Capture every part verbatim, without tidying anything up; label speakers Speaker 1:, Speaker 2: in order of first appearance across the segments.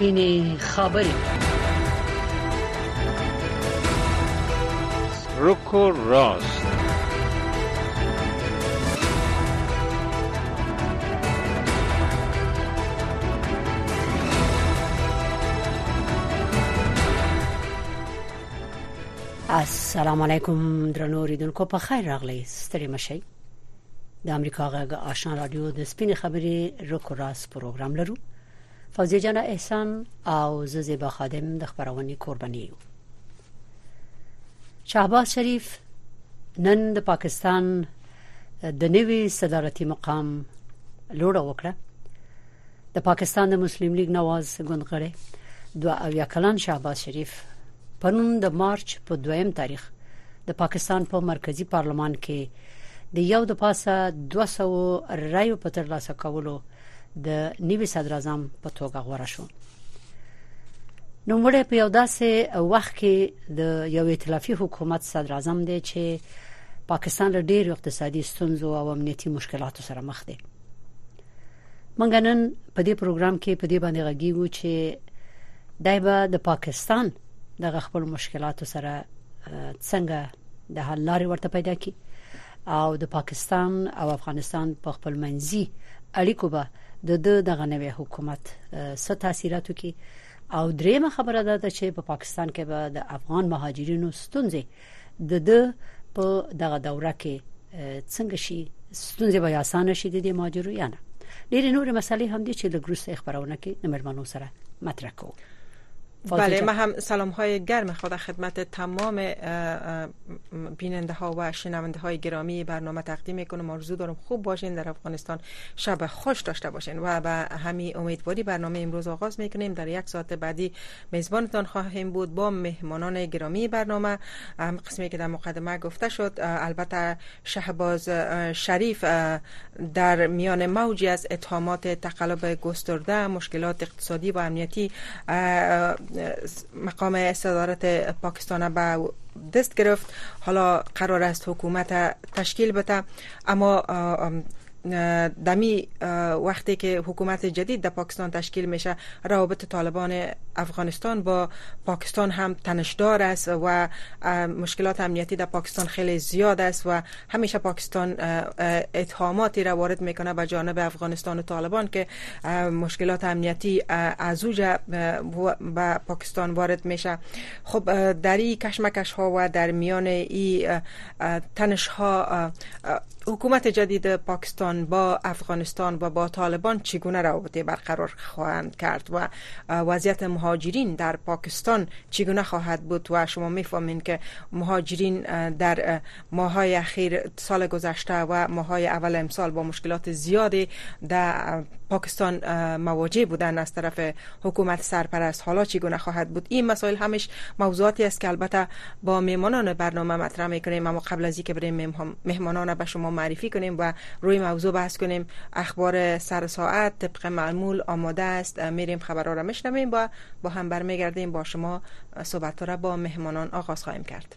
Speaker 1: سپینې خبرې.
Speaker 2: رک و راست.
Speaker 1: السلام علیکم درنو اوریدونکو، په خیر راغلی. ستړي مشئ. د امریکا غږ آشنا رادیو د سپینې خبرې رک و راست پروګرام لرو. فوزیه جان احسان او زیبا خادم د خبرونې قرباني یو. شهباز شریف نن د پاکستان د نوي صدارتي مقام لوړه وکړه. د پاکستان د مسلم لیگ نواز ګوند غړي دوه اویا کلن شهباز شریف پرون د مارچ په دویم تاریخ د پاکستان په مرکزی پارلمان کې د یو د پاسه دوه سوه رایو په ترلاسه کولو د نوي صدر اعظم په توګه غوړه شو. نو موږ په یو داسې وخت کې د یو ائتلافي حکومت صدر اعظم دی چې پاکستان له ډېر اقتصادي ستونزو او امنیتي مشکلاتو سره مخ دی. موږ نن په دې پروګرام کې په دې باندې غږیږو چې دایبه د پاکستان د خپل مشکلاتو سره څنګه د حل لارې ورته پیدا کی او د پاکستان او افغانستان په خپل منځي اړیکو به د دغه نوې حکومت څه تاثیرات وکړي او درېمه خبره ده چې په پاکستان کې به د افغان مهاجرینو ستونزې د د په دغه دوره کې څنګه شي، ستونزې به آسان شي د دې مهاجرو یا نه. ډېر نور مسالې هم دي چې د ګروسه خبرونه کې نمرمنو سره مطرح کوو.
Speaker 3: بله، من هم سلام های گرم خدا خدمت تمام بیننده ها و شنونده های گرامی برنامه تقدیم میکنم. آرزو دارم خوب باشین، در افغانستان شب خوش داشته باشین و به همین امیدواری برنامه امروز آغاز میکنیم. در یک ساعت بعدی میزبانتان خواهیم بود با مهمانان گرامی برنامه. قسمی که در مقدمه گفته شد، البته شهباز شریف در میان موجی از اتهامات تقلب گسترده، مشکلات اقتصادی و امنیتی مقام صدارت پاکستان به دست گرفت. حالا قرار است حکومت تشکیل بده، اما دمی وقتی که حکومت جدید در پاکستان تشکیل میشه، روابط طالبان افغانستان با پاکستان هم تنشدار است و مشکلات امنیتی در پاکستان خیلی زیاد است و همیشه پاکستان اتهاماتی را وارد میکنه به جانب افغانستان و طالبان که مشکلات امنیتی از اوجه به پاکستان وارد میشه. خب در این کشمکش ها و در میان این تنش ها حکومت جدید پاکستان با افغانستان و با طالبان چگونه روابط برقرار خواهند کرد و وضعیت مهاجرین در پاکستان چگونه خواهد بود؟ و شما میفهمین که مهاجرین در ماه‌های اخیر سال گذشته و ماه‌های اول امسال با مشکلات زیادی در پاکستان مواجه بودن از طرف حکومت سرپرست. حالا چگونه خواهد بود؟ این مسائل همش موضوعاتی است که البته با مهمانان برنامه مطرح میکنیم، اما قبل از اینکه بریم مهمانان به شما معرفی کنیم و روی موضوع بحث کنیم، اخبار سر ساعت طبق معمول آماده است. میریم خبرها را میشنویم و با هم برمیگردیم با شما صحبت را با مهمانان آغاز خواهیم کرد.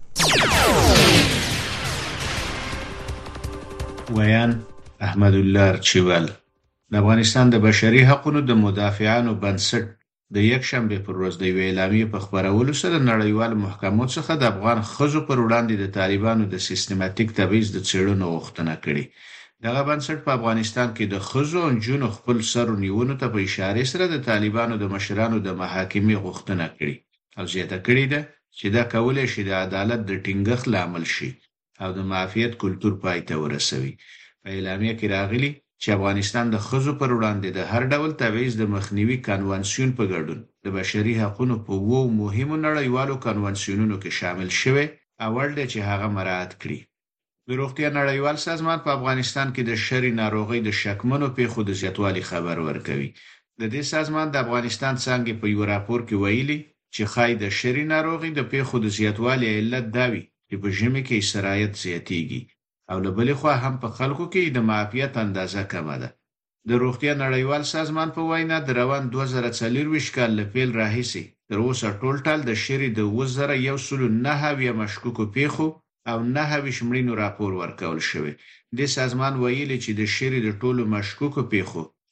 Speaker 4: ویان احمدالله چوال د افغانستان د بشري حقوقو د مدافعانو بنسټ د یک شنبه پر ورځ د اعلامیې په خبرولو سره نړیوال محکمو څخه د افغان ښځو پر وړاندې د طالبانو د سیستماتیک تبعیض د څېړنو غوښتنه کړې. دغه بنسټ په افغانستان کې د ښځو او نجونو خپل سر ونیونو ته په اشاره سره د طالبانو د مشرانو د محاکمې غوښتنه کړې او زیاته کړې ده چې دا کولای شي د عدالت د ټینګښت لامل شي او د معافیت کلتور پای ته ورسوي. په اعلامیه کې راغلي چې افغانستان د ښځو پر وړاندې د هر ډول تبعیض د مخنیوي کنوانسیون په ګډون د بشري حقوقو په وو مهمو نړیوالو کنوانسیونونو کې شامل شوی اول دی چې هغه مراعات کړي. د روغتیا نړیوال سازمان په افغانستان کې د شری ناروغۍ د شکمنو پیښو د زیاتوالي خبر ورکوي. د دې سازمان د افغانستان څنګه په یو راپور کې ویلي چې خای د شری ناروغۍ د پیښو د زیاتوالي علت داوي چې په ژمي کې سرایت زیاتیږي او له بلې خوا هم په خلکو کې د معافیت اندازه کمه ده. د روغتیا نړیوال سازمان په وینا د روان دوه زره څلورویشت کال له پیل راهیسې تر اوسه ټول ټال د شری د اووه زره یو سل او نهه اویا مشکوکو پیښو او نهه اویشت مړینو راپور ورکول شوی. د سازمان ویلي چې د شری د ټولو مشکوکو پیښو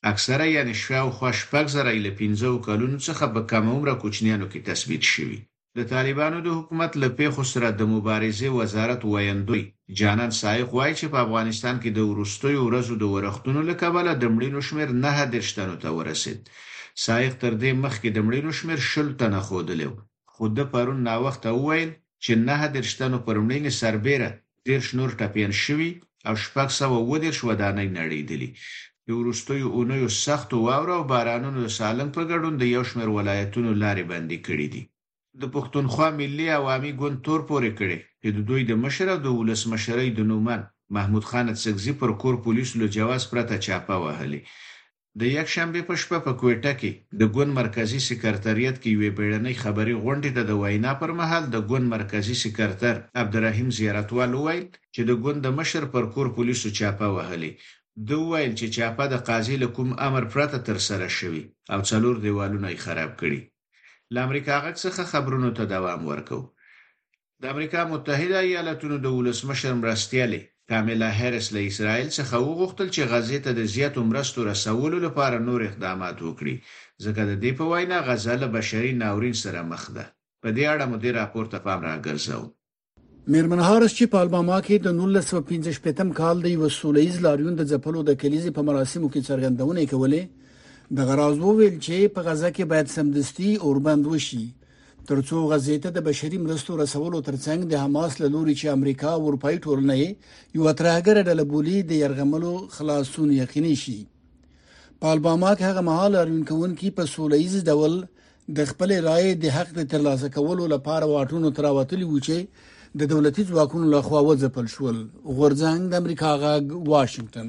Speaker 4: اکثره یعنی شاوخوا شپږ زره له پنځو کلونو څخه په کم عمره کوچنیانو کې تثبیت شوي. د طالبانو د حکومت له پیښو سره د مبارزې وزارت ویاندوی جانان سایق وایي چې په افغانستان کې د وروستیو ورځو د ورښتونو له کبله د مړینو شمېر نهه دېرش تنو ته ورسید. سایق تر دې مخکې د مړینو شمېر شل تنه ښودلی و، خو د پرون ناوخته وویل چې نهه دېرش تنو پر مړینې سربیره دېرش نور ټپیان شوي او شپږ سوه اووه دېرش ودانۍ نړېدلي. د وروستیو اونیو سختو واورو او بارانونو د سالنګ په ګډون د یو شمېر ولایتونو لارې بندي کړي دي. د پښتونخوا ملي عوامي ګوند تور پورې کړي چې د دوی د مشر او د ولسمشرۍ د نومان محمود خان اڅکزي پر کور پولیسو له جواز پرته چاپه وهلې. د یک شنبه په شپه په کوټه کې د ګوند مرکزی سکرټریات کې یوې بیړنۍ خبري غونډې ته د وینا پر مهال د ګوند مرکزی سکرټر عبدالرحیم زیارتوال وویل چې د ګوند د مشر پر کور پولیسو چاپه وهلې. دوی ویل چې چاپه د قاضي له کوم امر پرته تر سره شوی او څلور دیوالونه یې خراب کړي. له امریکا غږ څخه خبرونو ته دوام ورکو. د امریکا متحده ایالاتونو د ولسمشر مرستیالې کاملا هریس له اسرائیل څخه وغوښتل چې غزې ته د زیاتو مرستو رسولو لپاره نور اقدامات وکړي، ځکه د دې په وینا غزه له بشري ناورین سره مخ ده. په دې اړه مو د راپور ته پام راګرځاو.
Speaker 5: میرمن هارس چې په الباما کې د نولس سوه پنځه شپېتم کال د یو سولهییز لاریون د ځپلو د کلیزې په مراسمو کې څرګندونه کولې. د غراز وویل چې په غزه کې باید سمدستي اوربند وشي ترڅو غزې ته د بشري مرستو رسولو ترڅنګ د حماس له لوري چې امریکا او اروپایي ټولنې یو ترهګر ډله بولي د يرغملو خلاصون یقیني شي. په الباما کې هغه مهال لاریون کوونکي په سولهییز ډول د خپل رائے د حق د ترلاسه کولو لپاره واټونو تراوتلي و چې د دولتي ځواکونو لخوا وځپل شول. غورځنګ د امریکا غاګ واشنگټن.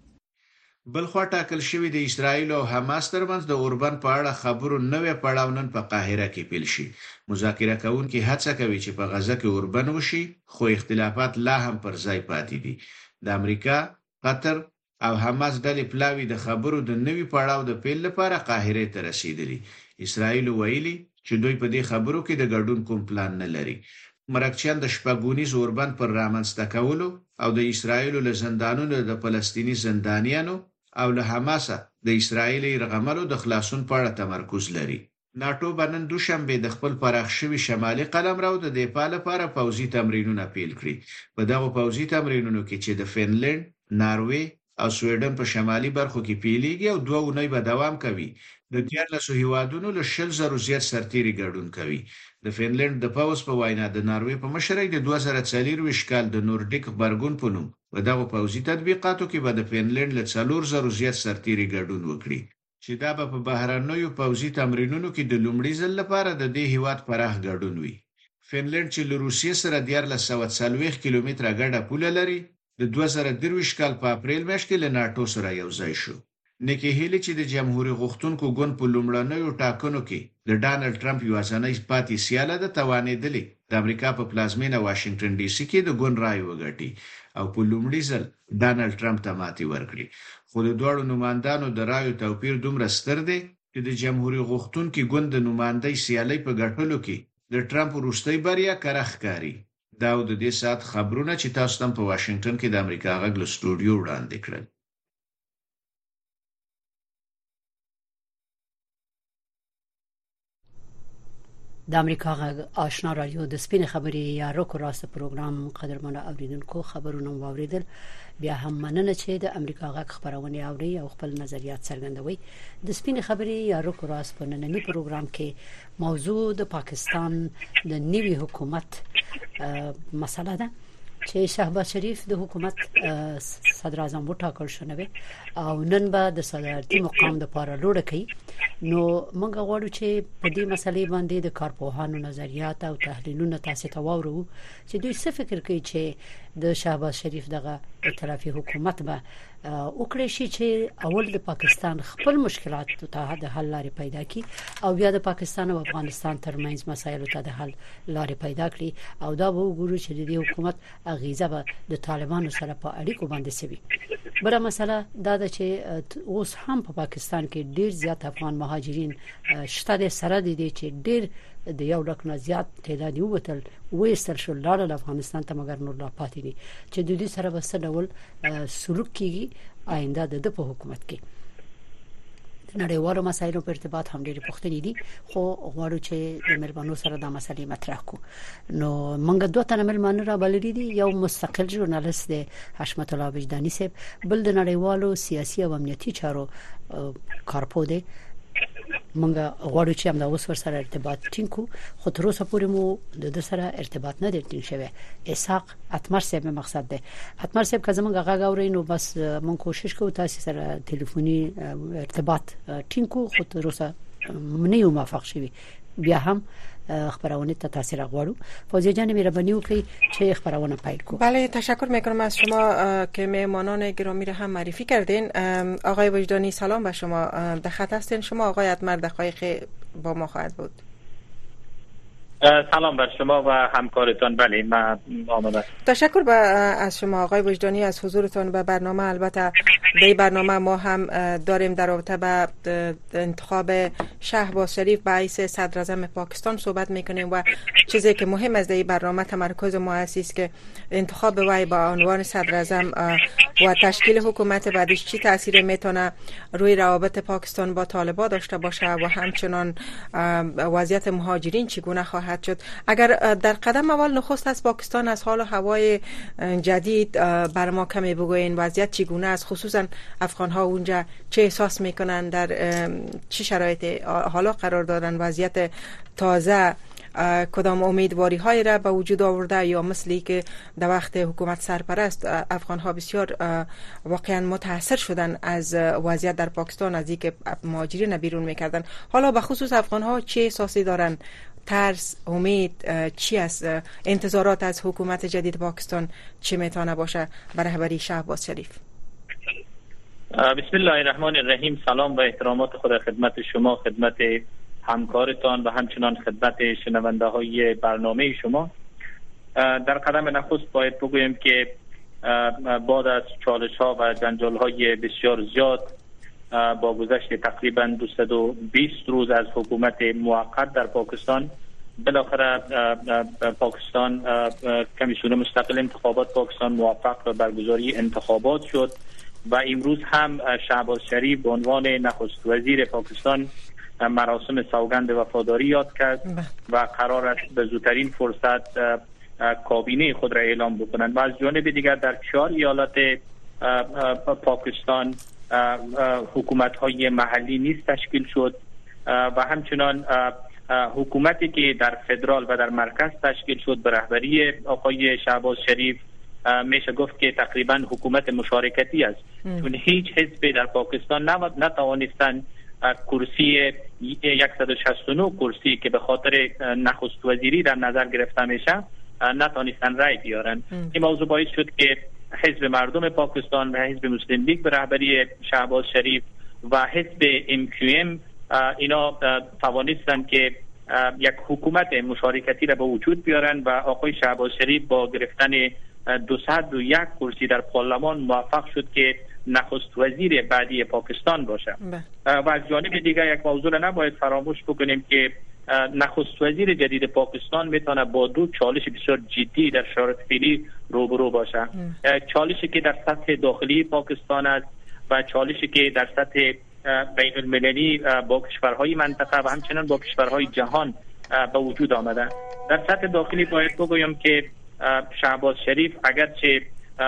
Speaker 4: بل خوا ټاکل شوی د اسرایل او حماس ترمنځ د اوربند په اړه خبرو نوې پړاو نن په قاهره کې پیل شي. مذاکره کوونکي هڅه کوي چې په غزه کې اوربند وشي، خو اختلافات لا هم پر ځای پاتې دي. د امریکا، قطر او حماس ډلې پلاوی د خبرو د نوې پړاو د پیل لپاره قاهره ته رسیدلي. اسرایل ویلي چې دوی په دې خبرو کې د ګډون کوم پلان نه لري. مرکچیان د شپږونیز اوربند پر رامنځته کولو او د اسرایل له زندانونو د فلسطینی زندانیانو او له حماس د اسرایل رغملو د خلاصون په اړه تمرکز لري. ناتو بنن دوشنبه د خپل پراخ شوی شمالي قلمرو د دفاع لپاره پوځي تمرینونه پیل کړي. په دغه پوځي تمرینونو کې چې د فنلند، ناروې او سویډن په شمالي برخو کې پیلېږي او دوه اونۍ به دوام کوي. د دیارلسو هیوادونو له شل زرو زیات سرتیري ګډون کوي. د فنلند د پوځ په وینا د ناروې په مشرۍ د دوه زره څلوېښت کال د نوردیک برګون په نوم په دغه پوځي تطبیقاتو کې به د فنلند له څلور زرو زیات سرتیري ګډون وکړي، چې دا به په بهرنیو پوځي تمرینونو کې د لومړي ځل لپاره د دې هیواد پراخ ګډون وي. فنلند چې له روسیې سره دیارلس سوه څلوېښت کیلومتره ګډه پوله لري، د دوه زره درویشت کال په اپریل میاشت کې له ناتو سره یو ځای شو. نیکی هیلی چې د جمهوریت غوښتونکو ګوند په لومړنیو ټاکنو کې د ډانلډ ټرمپ یوازینۍ پاتې سیاله د توانېدلې د امریکا په پلازمینه واشنگټن ډي سي کې د ګوند رای وګټي او په لومړي ځل ډانلډ ټرمپ ته ماتې ورکړي. خو د دواړو نمایندانو د رایو توپیر دومره ستر دی چې د جمهوریت غوښتونکو ګوند د نمایندۍ سیالۍ په ګټلو کې د ټرمپ وروستۍ بریا کره ښکاري. دا د دې سات خبرونه چې تاسو هم په واشنگټن کې د امریکا غږ له سټوډیو وړاندې کړل.
Speaker 1: د امریکا غږ آشنا رادیو د سپین خبري یا روکو راست پروګرام قدرمنه اوریدونکو خبرونه واوریدل. بیا هم مننه چې د امریکا غږ خبرونه اوري او خپل نظریات څرګندوي. د سپین خبري یا روکو راست په نننی پروګرام کې موضوع د پاکستان د نوي حکومت مسله ده چې شهباز شریف د حکومت صدر اعظم وټاکل شوی او نن به د صدارتي مقام د لپاره لوړ کړي. نو موږ غواړو چې په دې مسلې باندې د کارپوهانو نظریات او تحلیلونه تاسو ته واورو چې دوی څه فکر کوي چې د شهباز شریف دغه ائتلافي حکومت به وکړي شي چې اول د پاکستان خپل مشکلات ته د حل لارې پیدا کړي او بیا د پاکستان او افغانستان ترمنځ مسایلو ته د حل لارې پیدا کړي او دا به وګورو چې د حکومت اغیزه به د طالبانو سره په اړیکو باندې سوي. بل مسله دا ده چې اوس هم په پا پاکستان کې ډیر زیات افغان مهاجرین شته سره دي چې ډیر د یو لک نه زیات تعداد یو وتل وېستل شو لاړل افغانستان ته، مګر نور لا پاتې دي چې د دې سره به څه ډول سلوک کیږي آینده د په حکومت کې. نړیوالو مسایلو په ارتباط هم ډېر پوښتنې دي خو غواړو چې د ملمنو سره د مسلې مطرح کو. نو موږ دوه تنه ملمنو را بلري دي، یو مستقل ژورنالیست دی حشمت الله وجداني صاحب، بل د نړیوالو سیاسي او امنیتي چارو کارپو دی. موږ غواړو چې موږ اوس سره ارتباط ټینګ کو، خو تر اوسه پورې مو د سره ارتباط نه دی ټینګ شوی. اسحاق اتمر صاحب مقصد دی. اتمر صاحب که زمونږ غږ اورئ نو بس مونږ کوشش کوو تاسو سره ټلیفوني ارتباط ټینګ کو، خو تر اوسه نه یو موافق شوی. بیا هم خبرونه ته تاثیر غواړو. فوزیه جان مهربانی وکړئ چې خبرونه پیل کو.
Speaker 3: بله، تشکر میکنم از شما که مهمانان گرامی را هم معرفی کردین. آقای وجدانی سلام به شما. در خط هستین شما. آقای اتمر دقایق با ما خواهد بود.
Speaker 6: سلام بر شما و همکارتان. بله من آماده.
Speaker 3: تشکر با از شما آقای وجدانی از حضورتان به برنامه. البته به برنامه ما هم داریم در رابطه با انتخاب شهباز شریف به حیث صدر اعظم پاکستان صحبت میکنیم و چیزی که مهم از این برنامه تمرکز ما است که انتخاب وی با عنوان صدر اعظم و تشکیل حکومت بعدش چی تاثیر میتونه روی روابط پاکستان با طالبان داشته باشه و همچنان وضعیت مهاجرین چگونه خواهد شد. اگر در قدم اول نخست از پاکستان از حال و هوای جدید بر ما کمی بگوین، وضعیت چگونه است، خصوصا افغان ها اونجا چه احساس میکنن، در چه شرایط حالا قرار دارن، وضعیت تازه کدام امیدواری های را به وجود آورده، یا مثلی که در وقت حکومت سرپرست افغان ها بسیار واقعا متاثر شدن از وضعیت در پاکستان، از اینکه مهاجرین بیرون میکردن. حالا به خصوص افغان ها چه احساسی دارن، ترس، امید چی است، انتظارات از حکومت جدید پاکستان چه میتونه باشه بر رهبری شهباز شریف؟
Speaker 6: بسم الله الرحمن الرحیم. سلام و احترامات خود خدمت شما، خدمت همکارتان و همچنان خدمت شنونده های برنامه شما. در قدم نخست باید بگویم که بعد از چالش ها و جنجال های بسیار زیاد با گذشت تقریبا دویست و بیست روز از حکومت موقت در پاکستان، بالاخره پاکستان کمیسیون مستقل انتخابات پاکستان موفق به برگزاری انتخابات شد و امروز هم شهباز شریف به عنوان نخست وزیر پاکستان مراسم سوگند وفاداری یاد کرد و قرار است به زودترین فرصت کابینه خود را اعلام بکنند. و از جانب دیگر در چهار ایالت پاکستان حکومت های محلی نیز تشکیل شد و همچنان حکومتی که در فدرال و در مرکز تشکیل شد به رهبری آقای شهباز شریف میشه گفت که تقریبا حکومت مشارکتی است، چون هیچ حزبی در پاکستان نتوانستند کرسی صد و شصت و نه کرسی که به خاطر نخست وزیری در نظر گرفته میشه نتوانستند رای بیارن. این موضوع باعث شد که حزب مردم پاکستان و حزب مسلم لیگ به رهبری شهباز شریف و حزب ام کیو ام اینا توانستند که یک حکومت مشارکتی را به وجود بیارن و آقای شهباز شریف با گرفتن دویست و یک کرسی در پارلمان موفق شد که نخست وزیر بعدی پاکستان باشه. و از جانب دیگر یک موضوع را نباید فراموش بکنیم که نخست وزیر جدید پاکستان میتونه با دو چالش بسیار جدی در شرایط فعلی روبرو باشه. چالشی که در سطح داخلی پاکستان است و چالشی که در سطح بین المللی با کشورهای منطقه و همچنان با کشورهای جهان به وجود آمده. در سطح داخلی باید بگویم که شهباز شریف اگرچه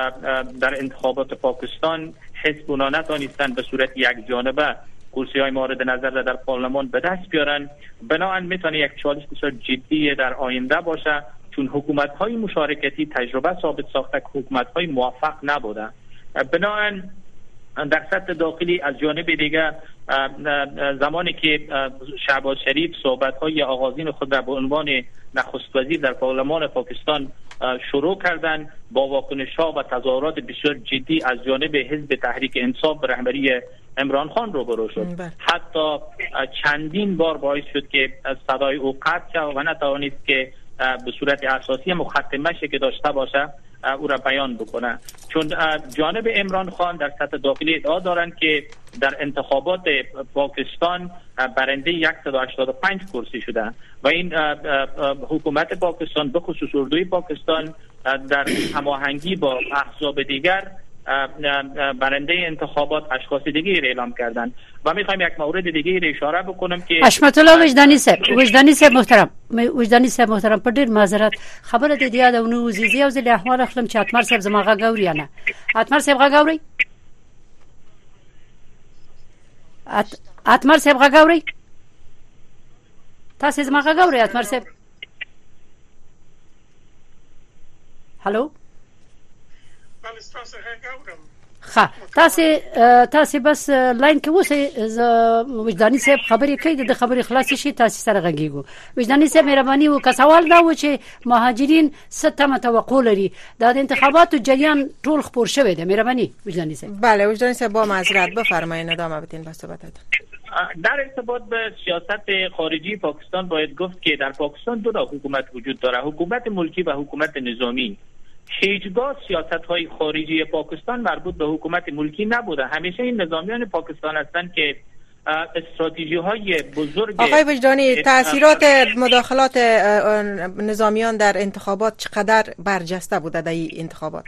Speaker 6: در انتخابات پاکستان حزب اونا نتوانستند به صورت یک جانبه کرسی های مورد نظر در پارلمان به دست بیارن، بنابراین میتونه یک چالش بسیار جدی در آینده باشه، چون حکومت های مشارکتی تجربه ثابت ساخته که حکومت های موفق نبوده. بنابراین در سطح داخلی از جانب دیگر زمانی که شهباز شریف صحبت های آغازین خود را به عنوان نخست وزیر در پارلمان پاکستان شروع کردن، با واکنش ها و تظاهرات بسیار جدی از جانب حزب تحریک انصاف به رهبری عمران خان روبرو شد. حتی چندین بار باعث شد که صدای او قطع شد و نتوانست که به صورت اساسی مختمه‌ای که داشته باشه او را بیان بکنه، چون جانب عمران خان در سطح داخلی ادعا دارند که در انتخابات پاکستان برنده صد و هشتاد و پنج کرسی شده و این حکومت پاکستان به خصوص اردوی پاکستان در هماهنگی با احزاب دیگر برنده انتخابات اشخاص دیگه اعلام کردن. و میخوایم یک مورد دیگه را اشاره بکنم که
Speaker 1: حشمت الله وجدانی صاحب وجدانی صاحب محترم وجدانی صاحب محترم په ډیر معذرت خبره د دې د نو زیزي او زل احوال اخلم چې اتمر صاحب زماغه غوري نه اتمر صاحب غوري اتمر صاحب غوري تاسو زماغه غوري اتمر صاحب هالو
Speaker 7: بله تاسو غورم
Speaker 1: خا تاسو تاسو بس لاین کې اوسه وجدانی صاحب خبرې کوي د خبرې خلاص شي تاسو سره غږیږو وجدانی صاحب مهرباني وکړه سوال دا و چې مهاجرین ستمه توقع لري د انتخاباتو جریان ټول خبر شوی دی مهرباني وجدانی صاحب.
Speaker 3: بله وجدانی صاحب با معذرت بفرمایید ادامه بدین به صحبتتون.
Speaker 6: در ارتباط به سیاست خارجی پاکستان باید گفت که در پاکستان دو نوع حکومت وجود داره، حکومت ملکی و حکومت نظامی. هیچگاه سیاست‌های خارجی پاکستان مربوط به حکومت ملکی نبوده. همیشه این نظامیان پاکستان هستند که استراتژی‌های بزرگ.
Speaker 3: آقای وجدانی تأثیرات مداخلات نظامیان در انتخابات چقدر برجسته بوده در این انتخابات؟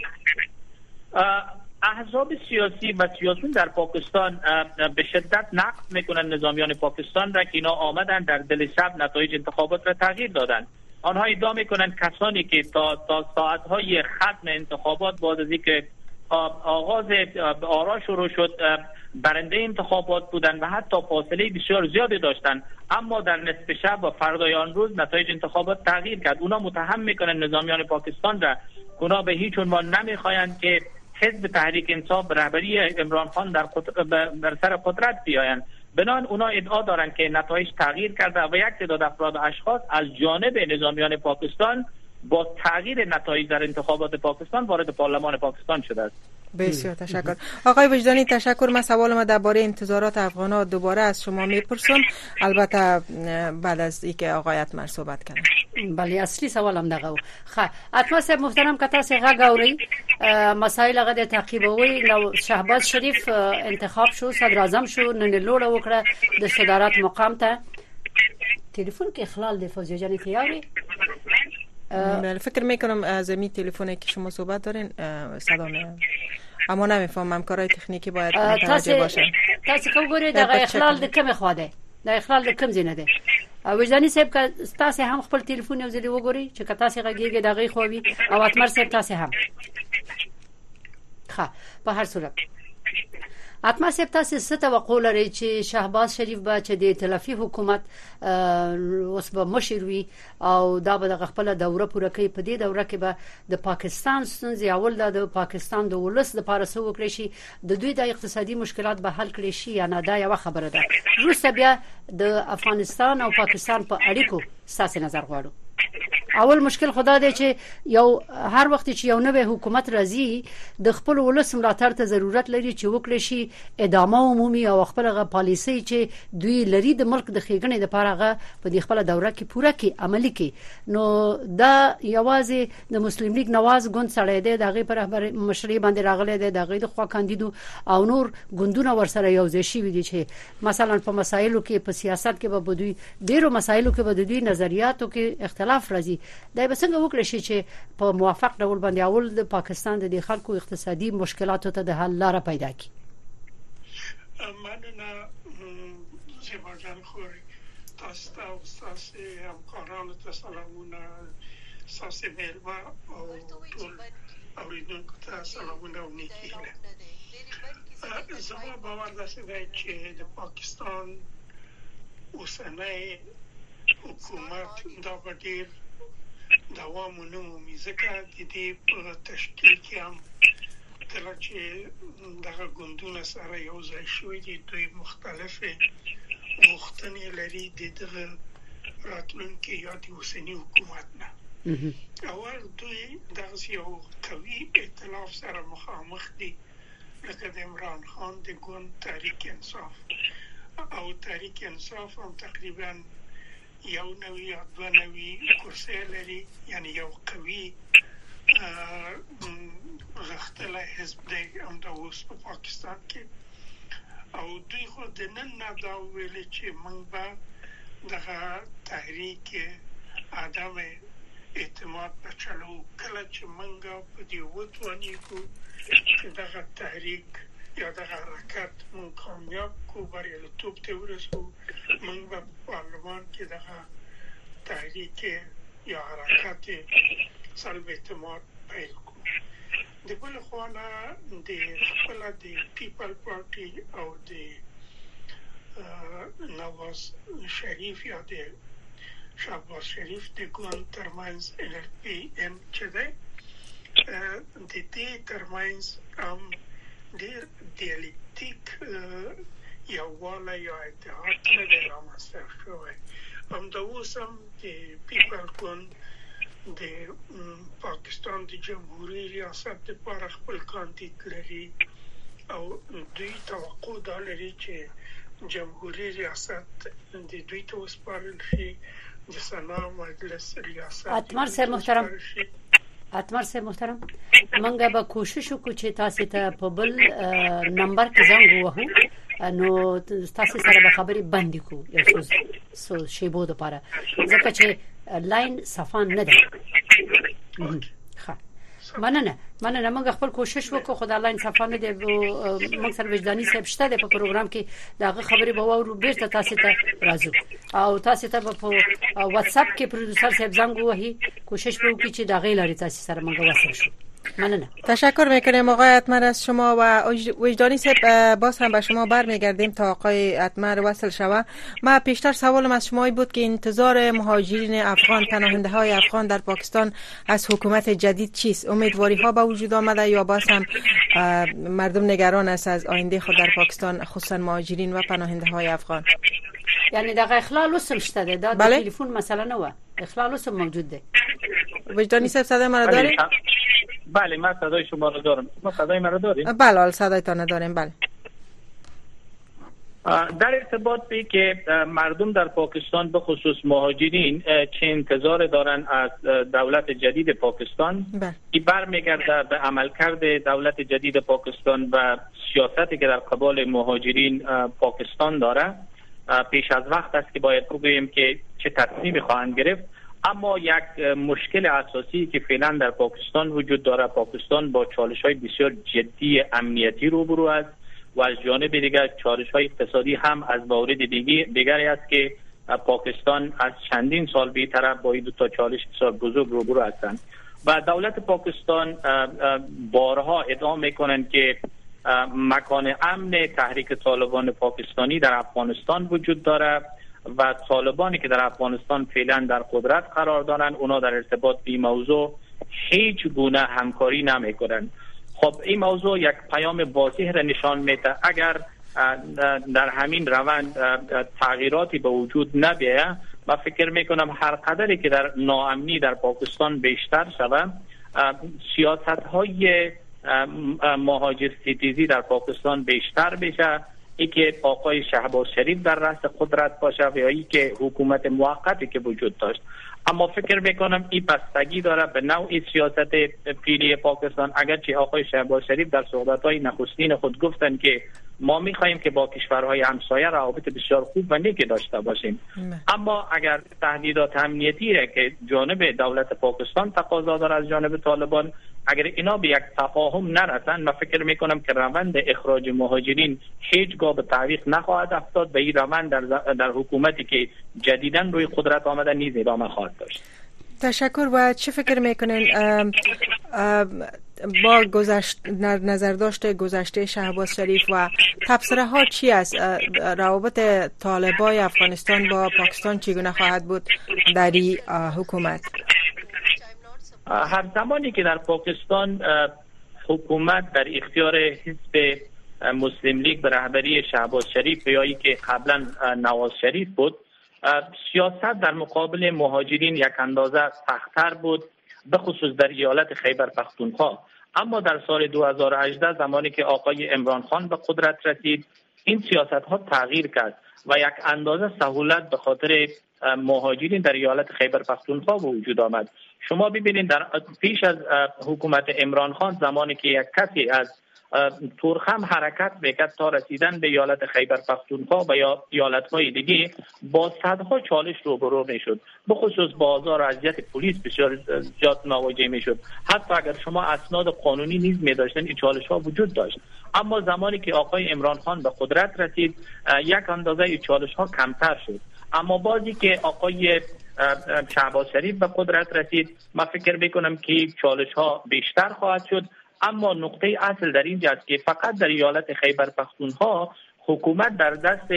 Speaker 6: احزاب سیاسی و سیاسیون در پاکستان به شدت نقد میکنن نظامیان پاکستان را که اینا آمدن در دل شب نتایج انتخابات را تغییر دادن. آنها ادعا میکنن کسانی که تا تا ساعت‌های ختم انتخابات بعد از اینکه آغاز آرا شروع شد برنده انتخابات بودن و حتی فاصله بسیار زیادی داشتن، اما در نصف شب و فردای آن روز نتایج انتخابات تغییر کرد. اونا متهم میکنن نظامیان پاکستان را اونا به هیچ عنوان نمیخواین که حزب تحریک انصاف به رهبری عمران خان در در سر قدرت بیایند. بنان اونا ادعا دارند که نتایج تغییر کرده و یک تعداد افراد و اشخاص از جانب نظامیان پاکستان با تغییر نتایج در انتخابات پاکستان وارد پارلمان پاکستان شده است.
Speaker 3: بسیار تشکر. آقای وجدانی تشکر. من سوال ما درباره انتظارات افغان‌ها دوباره از شما میپرسم، البته بعد از اینکه آقای اتمر صحبت کردن.
Speaker 1: بله اصلي سوالم دغه خا اتمر صاحب محترم کته سه غاوري مسائل هغه د تعقیبوي نو شهباز شریف انتخاب شو صدر اعظم شو نن لوړ وکړه د صدارت مقام ته تلفن کې اخلال د فوزیه جان خیاري.
Speaker 3: بله فکر میکنم از می تلفنی که شما صحبت دارین صدا میاد اما نمیفهمم کارهای تکنیکی باید متوجه باشه.
Speaker 1: تاسو کوم ګورئ دغه اخلال د کوم خوا ده د اخلال د کوم ځینه ده وجدانی صاحب که تاسو هم خپل ټلیفون یو ځل وګورئ چې تاسو غږیږي دغه خو وي او اتمر صاحب تاسو هم ښه په هر صورت اتمر صاحب تاسو څه توقع لرئ چې شهباز شریف به چې د ائتلافي حکومت اوس به مشر وي او دا به د خپل دوره پوره کوي؟ په دې دوره کې به د پاکستان ستونزې اول د پاکستان د ولس د پاره سو وکړي شي، د دوی د اقتصادي مشکلات به حل کړي شي یا نه؟ دا یو خبره ده. روسه بیا د افغانستان او پاکستان په اړیکو ستاسو نظر غواړو. اول مشکل خدا دی چې یو هر وخت چې یو نوې حکومت راځي د خپل ولس ملاتړ ته ضرورت لري چې وکړي شي ادامه عمومي او خپل پالیسي چې دوی لري د ملک د خېګنې لپاره غا په دې خپل دوره کې پوره کې عملي کې. نو دا یوازې د مسلم لیگ نواز ګوند سره دی دغه پر رهبر مشري باندې راغلي دی دغه د خوا کاندیدو او نور ګوندونه ورسره یو ځای شي دي چې مثلا په مسایلو کې په سیاست کې به دوی ډیرو مسایلو کې به دوی نظریاتو کې اختلاف راځي. دا به څنګه وکړي شي چې په موافق ډول باندې اول د پاکستان د خلکو اقتصادي مشکلاتو ته د حل لار پیدا کړي؟
Speaker 7: مننه زیبا جان خوري تاسو ته او تاسو همکارانو ته سلامونه، تاسو مېلمه او ټول اوریدونکو ته سلامونه او نیکي هیله. زما باور داسې دی چې د پاکستان اوسنی حکومت دا به ډېر دوام ونه مومي، ځکه د دې په تشکیل کې هم کله چې دغه ګوندونه سره یو ځای شوي دي دوی مختلفې غوښتنې لري د دغه راتلونکي یا د اوسني حکومت نه. اول دوی دغسې یو قوي ائتلاف سره مخامخ دي لکه د عمران خان د ګوند تحریک انصاف او تحریک انصاف هم تقریبا یو نوی یا دوه نوی کرسۍ لري، یعنی یو قوي غښتلی حزب دی همدا اوس په پاکستان کې. او دوی خو د نن نه دا وویلې چې موږ به دغه تحریک عدم اعتماد به چلو کله چې منګه په دې وتواني کو چې دغه تحریک یا دغه حرکت من کامیاب کو بریالیتوب ته ورسو من په پارلمان کې دغه تحریک یا حرکت سلب اعتماد پیل کو د بل خوا نه د خپل د پیپل پارټي او د نواز شریف یا د شهباز شریف د ګوند ترمنځ ان ال پی ام چې ده د دې ترمنځ هم ډېر دیالکتیک یووالی یا اتحاد نه دی رامنځته شوی. همدا اوس هم د پیپل ګوند د پاکستان د جمهوریت ریاست لپاره خپل کاندید لري او دوی توقع دا لري چې جمهوریت ریاست د دوی ته وسپارل شي د سنا مجلس ریاست.
Speaker 1: اتمر صاحب محترم اتمر صاحب محترم منګه به کوشش وکړو چې تاسو ته په بل نمبر کې زنګ ووهو نو تاسو سره به خبرې بند کو یو څه سو شیبو د پاره ځکه چې لاین صفان نه ده. ښه مننه مننه موږ خپل کوشش وکړو خدای لاین صفان نه ده. موږ سره وجداني صاحب شته د پروګرام کې داغه خبرې به وورو بیرته تاسو ته راځو او تاسو ته په واتس اپ کې پروډوسر صاحب زنګ ووهي کوشش وکړي چې داغه لاري تاسو سره موږ وصل شو. ممنونم.
Speaker 3: تشکر میکنیم آقای اتمر از شما و وجدانی صاحب باز هم به شما برمیگردیم تا آقای اتمر وصل شوه. ما پیشتر سوالم از شما بود که انتظار مهاجرین افغان پناهنده های افغان در پاکستان از حکومت جدید چیست؟ امیدواری ها به وجود آمده یا باز هم مردم نگران است از آینده خود در پاکستان خصوصا مهاجرین و پناهنده های افغان؟
Speaker 1: یعنی دغه اخلال وسم شته ده د تلیفون مثلا نه و اخلال وسم موجود ده.
Speaker 3: وجدانی صاحب صدای ما را دارید؟
Speaker 6: بله من صدای شما رو دارم. شما صدای من رو دارید؟
Speaker 3: بله صدایتان داریم. بله.
Speaker 6: در ارتباط به که مردم در پاکستان به خصوص مهاجرین چه انتظار دارن از دولت جدید پاکستان که برمیگرده به عملکرد دولت جدید پاکستان و سیاستی که در قبال مهاجرین پاکستان داره، پیش از وقت است که باید بگوییم که چه تصمیمی خواهند گرفت. اما یک مشکل اساسی که فعلا در پاکستان وجود داره، پاکستان با چالش‌های بسیار جدی امنیتی روبرو است و از جانب دیگر چالش‌های اقتصادی هم از موارد دیگری است که پاکستان از چندین سال به طرف با این دو تا چالش بسیار بزرگ روبرو هستند و دولت پاکستان بارها ادعا می‌کنند که مکان امن تحریک طالبان پاکستانی در افغانستان وجود داره و طالبانی که در افغانستان فعلا در قدرت قرار دارند اونا در ارتباط به این موضوع هیچ گونه همکاری نمیکنند. خب این موضوع یک پیام واضح را نشان میده اگر در همین روند تغییراتی به وجود نبیه، من فکر میکنم هر قدری که در ناامنی در پاکستان بیشتر شود، سیاست های مهاجر ستیزی در پاکستان بیشتر بشه، ای که آقای شهباز شریف در رأس قدرت باشه و یا ای که حکومت موقتی که وجود داشت. اما فکر میکنم این بستگی داره به نوع سیاست فعلی پاکستان. اگرچه آقای شهباز شریف در صحبت‌های نخستین خود گفتن که ما می‌خواهیم که با کشورهای همسایه روابط بسیار خوب و نیک داشته باشیم، اما اگر تهدیدات امنیتی را که جانب دولت پاکستان تقاضا داره از جانب طالبان، اگر اینا به یک تفاهم نرسن، من فکر میکنم که روند اخراج مهاجرین هیچگاه به تعویق نخواهد افتاد. به این روند در, در حکومتی که جدیداً روی قدرت آمده نیز ادامه خواهد داشت.
Speaker 3: تشکر. و چه فکر میکنین با گذشت نظر داشته گذشته شهباز شریف و تبصره ها چی است؟ روابط طالبای افغانستان با پاکستان چگونه خواهد بود در این حکومت؟
Speaker 6: هر زمانی که در پاکستان حکومت در اختیار حزب مسلم لیگ به رهبری شهباز شریف یا ای که قبلا نواز شریف بود، سیاست در مقابل مهاجرین یک اندازه سخت‌تر بود، به خصوص در ایالت خیبر پختونخوا. اما در سال دو هزار و هجده زمانی که آقای عمران خان به قدرت رسید، این سیاست ها تغییر کرد و یک اندازه سهولت به خاطر مهاجرین در ایالت خیبر پختونخوا وجود آمد. شما ببینید در پیش از حکومت عمران خان زمانی که یک کسی از تورخم حرکت میکرد تا رسیدن به ایالت خیبر پختونخوا و یا ایالت‌های دیگه با صدها چالش روبرو میشد، به خصوص با آزار و اذیت پلیس بسیار زیاد مواجه میشد. حتی اگر شما اسناد قانونی نیز می‌داشتن این چالش‌ها وجود داشت. اما زمانی که آقای عمران خان به قدرت رسید یک اندازه این چالش‌ها کمتر شد. اما بازی که آقای شهباز شریف به قدرت رسید من فکر میکنم که چالش ها بیشتر خواهد شد. اما نقطه اصل در اینجا است که فقط در ایالت خیبر پختونخوا حکومت در دست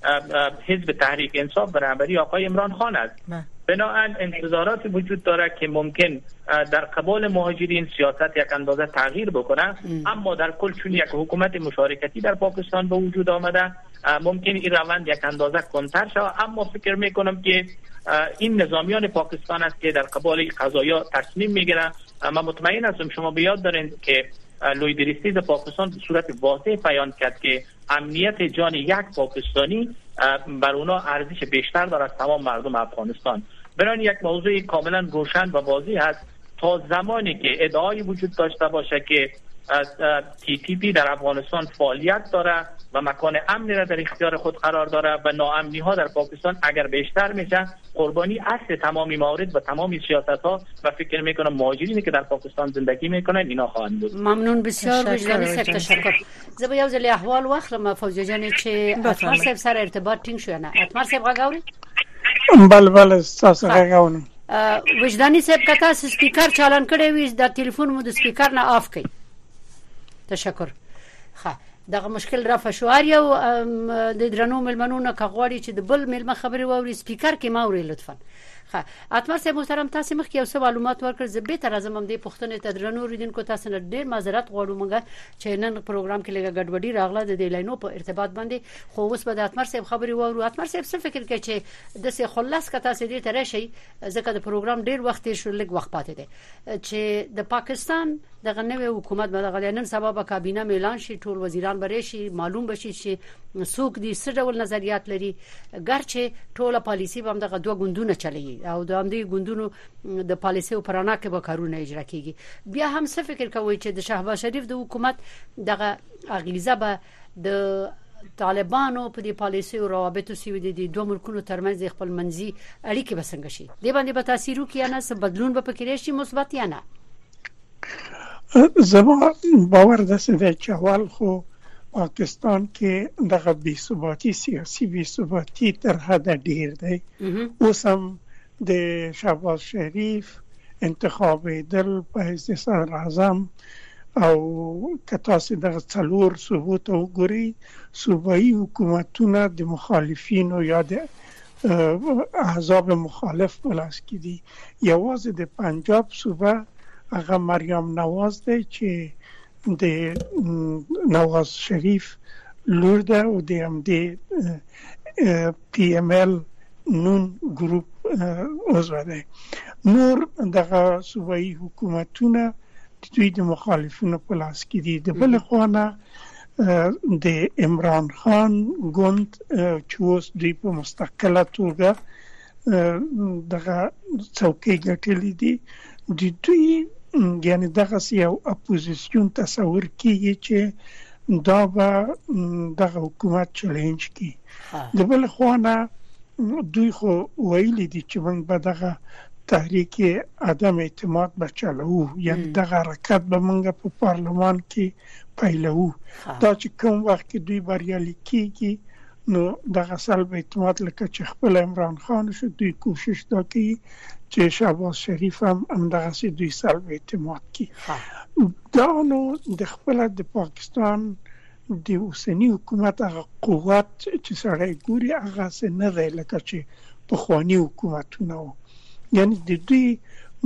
Speaker 6: حزب تحریک انصاف به رهبری آقای عمران خان است. بنابراین انتظارات وجود داره که ممکن در قبال مهاجرین سیاست یک اندازه تغییر بکنه، اما در کل چون یک حکومت مشارکتی در پاکستان به وجود آمده ممکن این روند یک اندازه کنتر شود. اما فکر میکنم که این نظامیان پاکستان است که در قبال قضایا تصمیم میگیرن. من مطمئن هستم شما به یاد دارین که لوی دریستیز پاکستان به صورت واضح بیان کرد که امنیت جان یک پاکستانی بر اونا ارزش بیشتر داره از تمام مردم افغانستان. برای یک موضوع کاملا روشن و واضح است تا زمانی که ادعای وجود داشته باشه که تی تی پی در افغانستان فعالیت داره و مکان امنی را در اختیار خود قرار داره و ناامنی ها در پاکستان اگر بیشتر میشه قربانی اصل تمامی موارد و تمامی سیاست ها و فکر میکنم مهاجرینی که در پاکستان زندگی میکنن اینا خواهند بود.
Speaker 1: ممنون بسیار وجدانی صاحب تشکر. زه یو ځل احوال واخلم فوزیه جان چې اتمر صاحب سره ارتباط ټینګ شو نه. اتمر صاحب غاوري؟
Speaker 8: بل بل تاسو غاورم.
Speaker 1: وجدانی صاحب کته سپیکر چالان کړی وي د ټلیفون مو د سپیکر نه آف کړئ. تشکر. ښه دغه مشکل را فشواري او د درنو ملمنونو کغواړي چې د بل ملمه خبري ووري سپیکر کې ما وری لطفا. ښه اتمر صاحب محترم تاسو مخکې یو څه معلومات ورکړ زه به تر ازم هم د پښتنې ته درنو ریدونکو تاسو نه ډیر معذرت غواړم مګر چې نن پروګرام کې لږه ګډوډي راغله د دې لاینو په ارتباط باندې خو اوس به د اتمر صاحب خبري وورو. اتمر صاحب څه فکر کوي چې د څه خلاص کته سې دې تر شي ځکه د پروګرام ډیر وخت شو لږ وخت پاتې دی چې د پاکستان دغه نوې حکومت به دغه نن سبا به کابینه اعلان شي ټول وزیران به شي معلوم بشي چې څوک دي څه ډول نظریات لري ګرچې ټوله پالیسی به دغه دوه ګوندونه چلي او د همدې ګوندونو د پالیسی او پرانا کې به کارونه اجرا کیږي. بیا هم څه فکر کوي چې د شهباز شریف د حکومت دغه اغیزه به د طالبانو په دې پالیسی او روابطو سیو دي د دوه ملکونو ترمنځ خپل منځي اړیکې به څنګه شي دې باندې به تاثیر وکړي نه څه بدلون به پکې راشي مثبت یا نه؟
Speaker 8: زما باور داسې دی چې اول خو پاکستان کې دغه بې ثباتي سیاسي بې ثباتي تر حده ډیر دی. اوس هم د شهباز شریف انتخابېدل په حیث صدر اعظم او که تاسو دغه څلور صوبو ته وګورئ صوبایي حکومتونه د مخالفینو یا د احزاب مخالف په لاس کې دي. یوازې د پنجاب صوبه هغه مریم نواز دی چې د نواز شریف لور ده او د ام دی پی ام ال نون ګروپ عضو دی. نور دغه صوبایي حکومتونه د دوی د مخالفینو په لاس کې دي. د بل خوانه د عمران خان ګوند چې اوس دوی په مستقله توګه دغه څوکۍ ګټلې دي د دوی یعنی دغه یو اپوزیسیون تصور کیږي چې دا به دغه حکومت چالش کی. د بل خوانه دوی خو ویلي دي چې موږ به دغه تحریک عدم اعتماد به چلو یعنی دغه حرکت به موږ په پارلمان کې پیلو. دا چې کوم وخت کې دوی بریالي کیږي نو دغه سلب اعتماد لکه چې خپل عمران خان شو دوی کوشش دا کوي چې شهباز شریف هم همدغه سي دوی سلب اعتماد کی. دا نو د خپل د پاکستان د اوسنی حکومت هغه قوت چې سره ګوري هغه څه نه دی لکه چې په خواني حکومتونه یعنی د دوی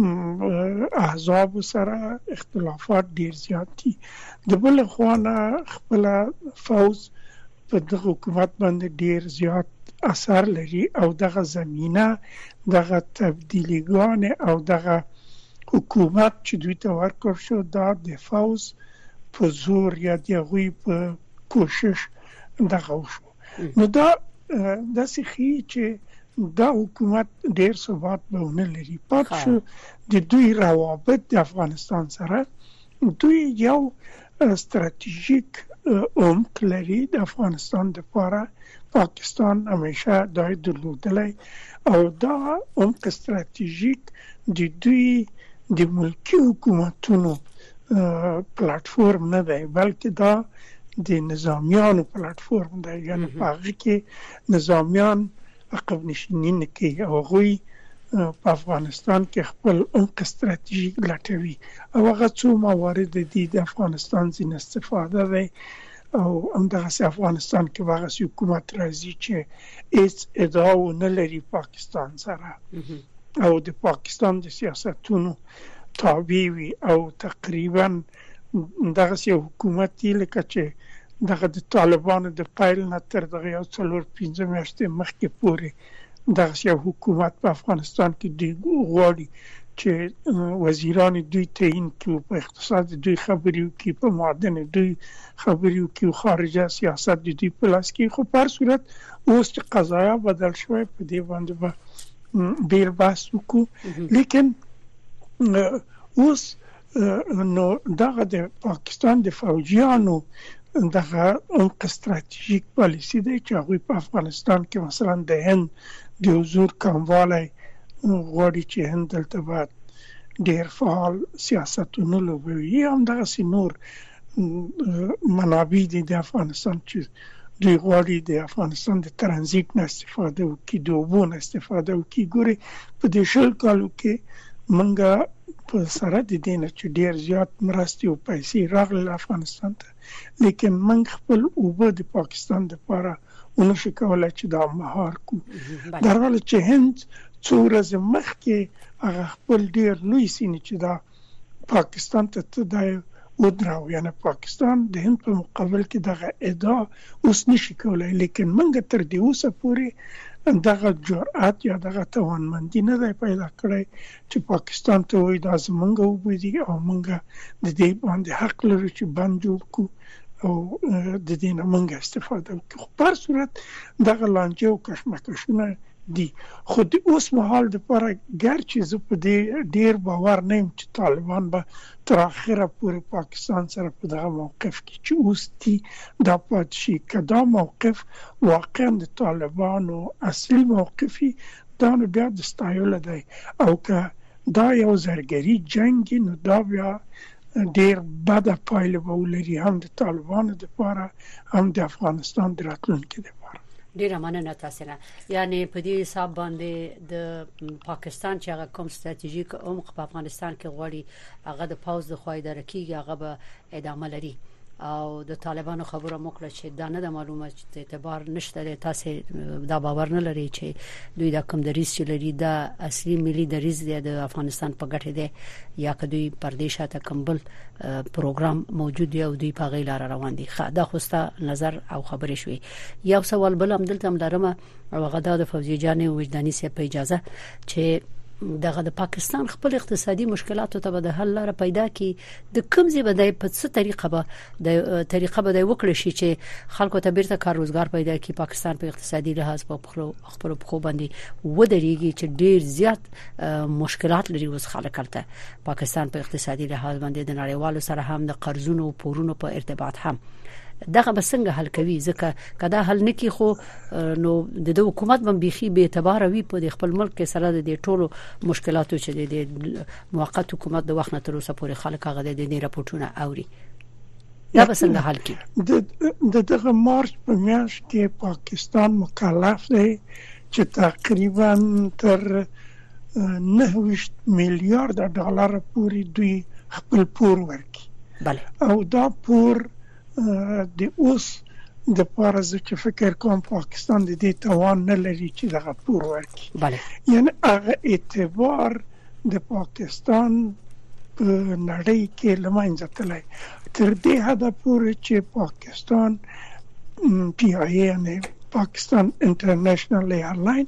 Speaker 8: احزاب سره اختلافات ډیر زیات دي. د بل خوانه خپل فوز په دغه حکومت باندې ډیر زیات اثر لري او دغه زمينه دغه تبدیلیګان او دغه حکومت چې دوی ته ورکړ شو دا د فوز په زور یا د غوی په کوشش دغه وشو. نو دا داسې خي چې دا حکومت ډیر ثبات به نه لري. پات شو د دوی روابط د افغانستان سره دوی یو ستراتیژیک عمق لري د افغانستان لپاره. پاکستان همیشه دای درلودلی او دا عمق ستراتیژیک د دوی د ملکی حکومتونو پلاتفورم نه دی، بلکې دا د نظامیانو پلاتفورم دی. یعنی په هغه کې نظامیان عقب نشیني نه کوي او هغوی په افغانستان کې خپل عمق ستراتیژیک لټوي او هغه څو موارد دي د افغانستان ځینې استفاده دی او همدغسې افغانستان کې به هغسې حکومت راځي چې هېڅ ادعا ونه لري پاکستان سره او د پاکستان د سیاستونو تابع وي او تقریبا دغسې یو حکومت دی لکه چې دغه د طالبانو د پیل نه تر دغه یو څلور پنځه میاشتې مخکې پورې دغسې یو حکومت په افغانستان کې دوی غواړي چې وزیران دوی تعیین کړي، په اقتصاد دوی خبرې وکړي، په معدن دوی خبرې وکړي، خارجه سیاست د دوی په لاس کې. خو په هر صورت اوس چې قضایا بدل شوی په دې باندې به ډېر بحث وکړو. لیکن اوس نو دغه د پاکستان د فوجیانو دغه عمق ستراتیژیک پالیسي دی چې هغوی په افغانستان کې مثلا د هند د حضور کموالی غواړي چې هند دلته باید ډېر فعال سیاستونه لوبوي. همدغسې نور منابع دي د افغانستان چې دوی غواړي د افغانستان د ترانزیت نه استفاده وکړي، د اوبو نه استفاده وکړي. ګورې په دې شل کالو کې موږ په سره د دې نه چې ډېر زیات مرستې او پیسې راغلل افغانستان ته، لیکن موږ خپل اوبه د پاکستان دپاره ونه شو کولی چې دا مهار کړو. در حاله چې هند څو ورځې مخکې هغه خپل ډېر لوی سیمې چې دا پاکستان ته دا ودراو، یعنی پاکستان د هند په مقابل کې دغه ادعا اوس نشي کولی. لیکن موږ تر دې اوسه پورې دغه جرأت یا دغه توانمندي نه دی پیدا کړی چې پاکستان ته وایي دا زموږ اوبه دي او موږ د دې باندې حق لرو چې بند جوړ کړو او د دې نه موږ استفاده وکړو. خو په هر صورت دغه لانجې او کشمکشونه دي. خو د اوس مهال دپاره ګرچې زه په دې ډېر باور نه یم چې طالبان به تر اخره پورې پاکستان سره په دغه موقف کې چې اوس دي دا پاتې شي. که دا موقف واقعا د طالبانو اصلي موقف وي دا نو بیا د ستایلو دی، او که دا یو زرګري جنګ نو دا بیا ډېر بده پایله به ولري هم د طالبانو دپاره هم د افغانستان د راتلونکي دپاره.
Speaker 1: ډیره مننه تاسو نه. یعنی په دې حساب باندې د پاکستان چې هغه کوم ستراتیژیک عمق په افغانستان کې غواړي هغه د پاوز د خوای درکیږي هغه به ادامه لري او د طالبانو خبره موکړه چې دا نه د معلومه چې اعتبار نشته. تاسو دا باور نه لري چې دوی دا کوم دریځ چې لري دا اصلي ملي دریځ دی د افغانستان په ګټه دی یا که دوی پردیشه ته کمبل پروګرام موجود دی او دوی په غیر لار روان دي. دا خوسته نظر او خبرې شوي. یو سوال بل هم دلته هم لرم او غدا د فوزي جان وجداني سي په اجازه چې دغه د پاکستان خپل اقتصادي مشکلاتو ته به د حل لاره پیدا کی د کوم ځای به د په څه طریقه به د طریقه به د وکړي شي چې خلکو ته بیرته کار روزګار پیدا کی. پاکستان په اقتصادي لحاظ په خپل خپل خو باندې ودرېږي چې ډیر زیات مشکلات لري اوس خلک ته. پاکستان په اقتصادي لحاظ باندې د نړیوالو سره هم د قرضونو او پورونو په ارتباط هم دغه بسنګ حل کوي. ځکه کدا حل نکي خو نو د حکومت باندې بيخي به اعتبار وي په خپل ملک کې سره د ټولو مشکلاتو چې د موقت حکومت د وخت نه تر اوسه پورې خلک هغه د دې راپورټونه اوري. دا بسنګ حل کوي.
Speaker 8: د دغه مارچ په میاشت کې پاکستان مکلف دی چې تقریبا تر نه میلیارډ ډالر پورې دوی خپل پور ورکړي.
Speaker 1: بله.
Speaker 8: او دا پور د اوس د پارزه چې فکر کوم پاکستان د دې توان نه لري چې دغه پور ورکړي.
Speaker 1: بله.
Speaker 8: یعنی هغه اعتبار د پاکستان په نړۍ کې لمنځه تللی تر دې حده پورې چې پاکستان پی آی ای یعنی پاکستان انټرنیشنل ایرلاین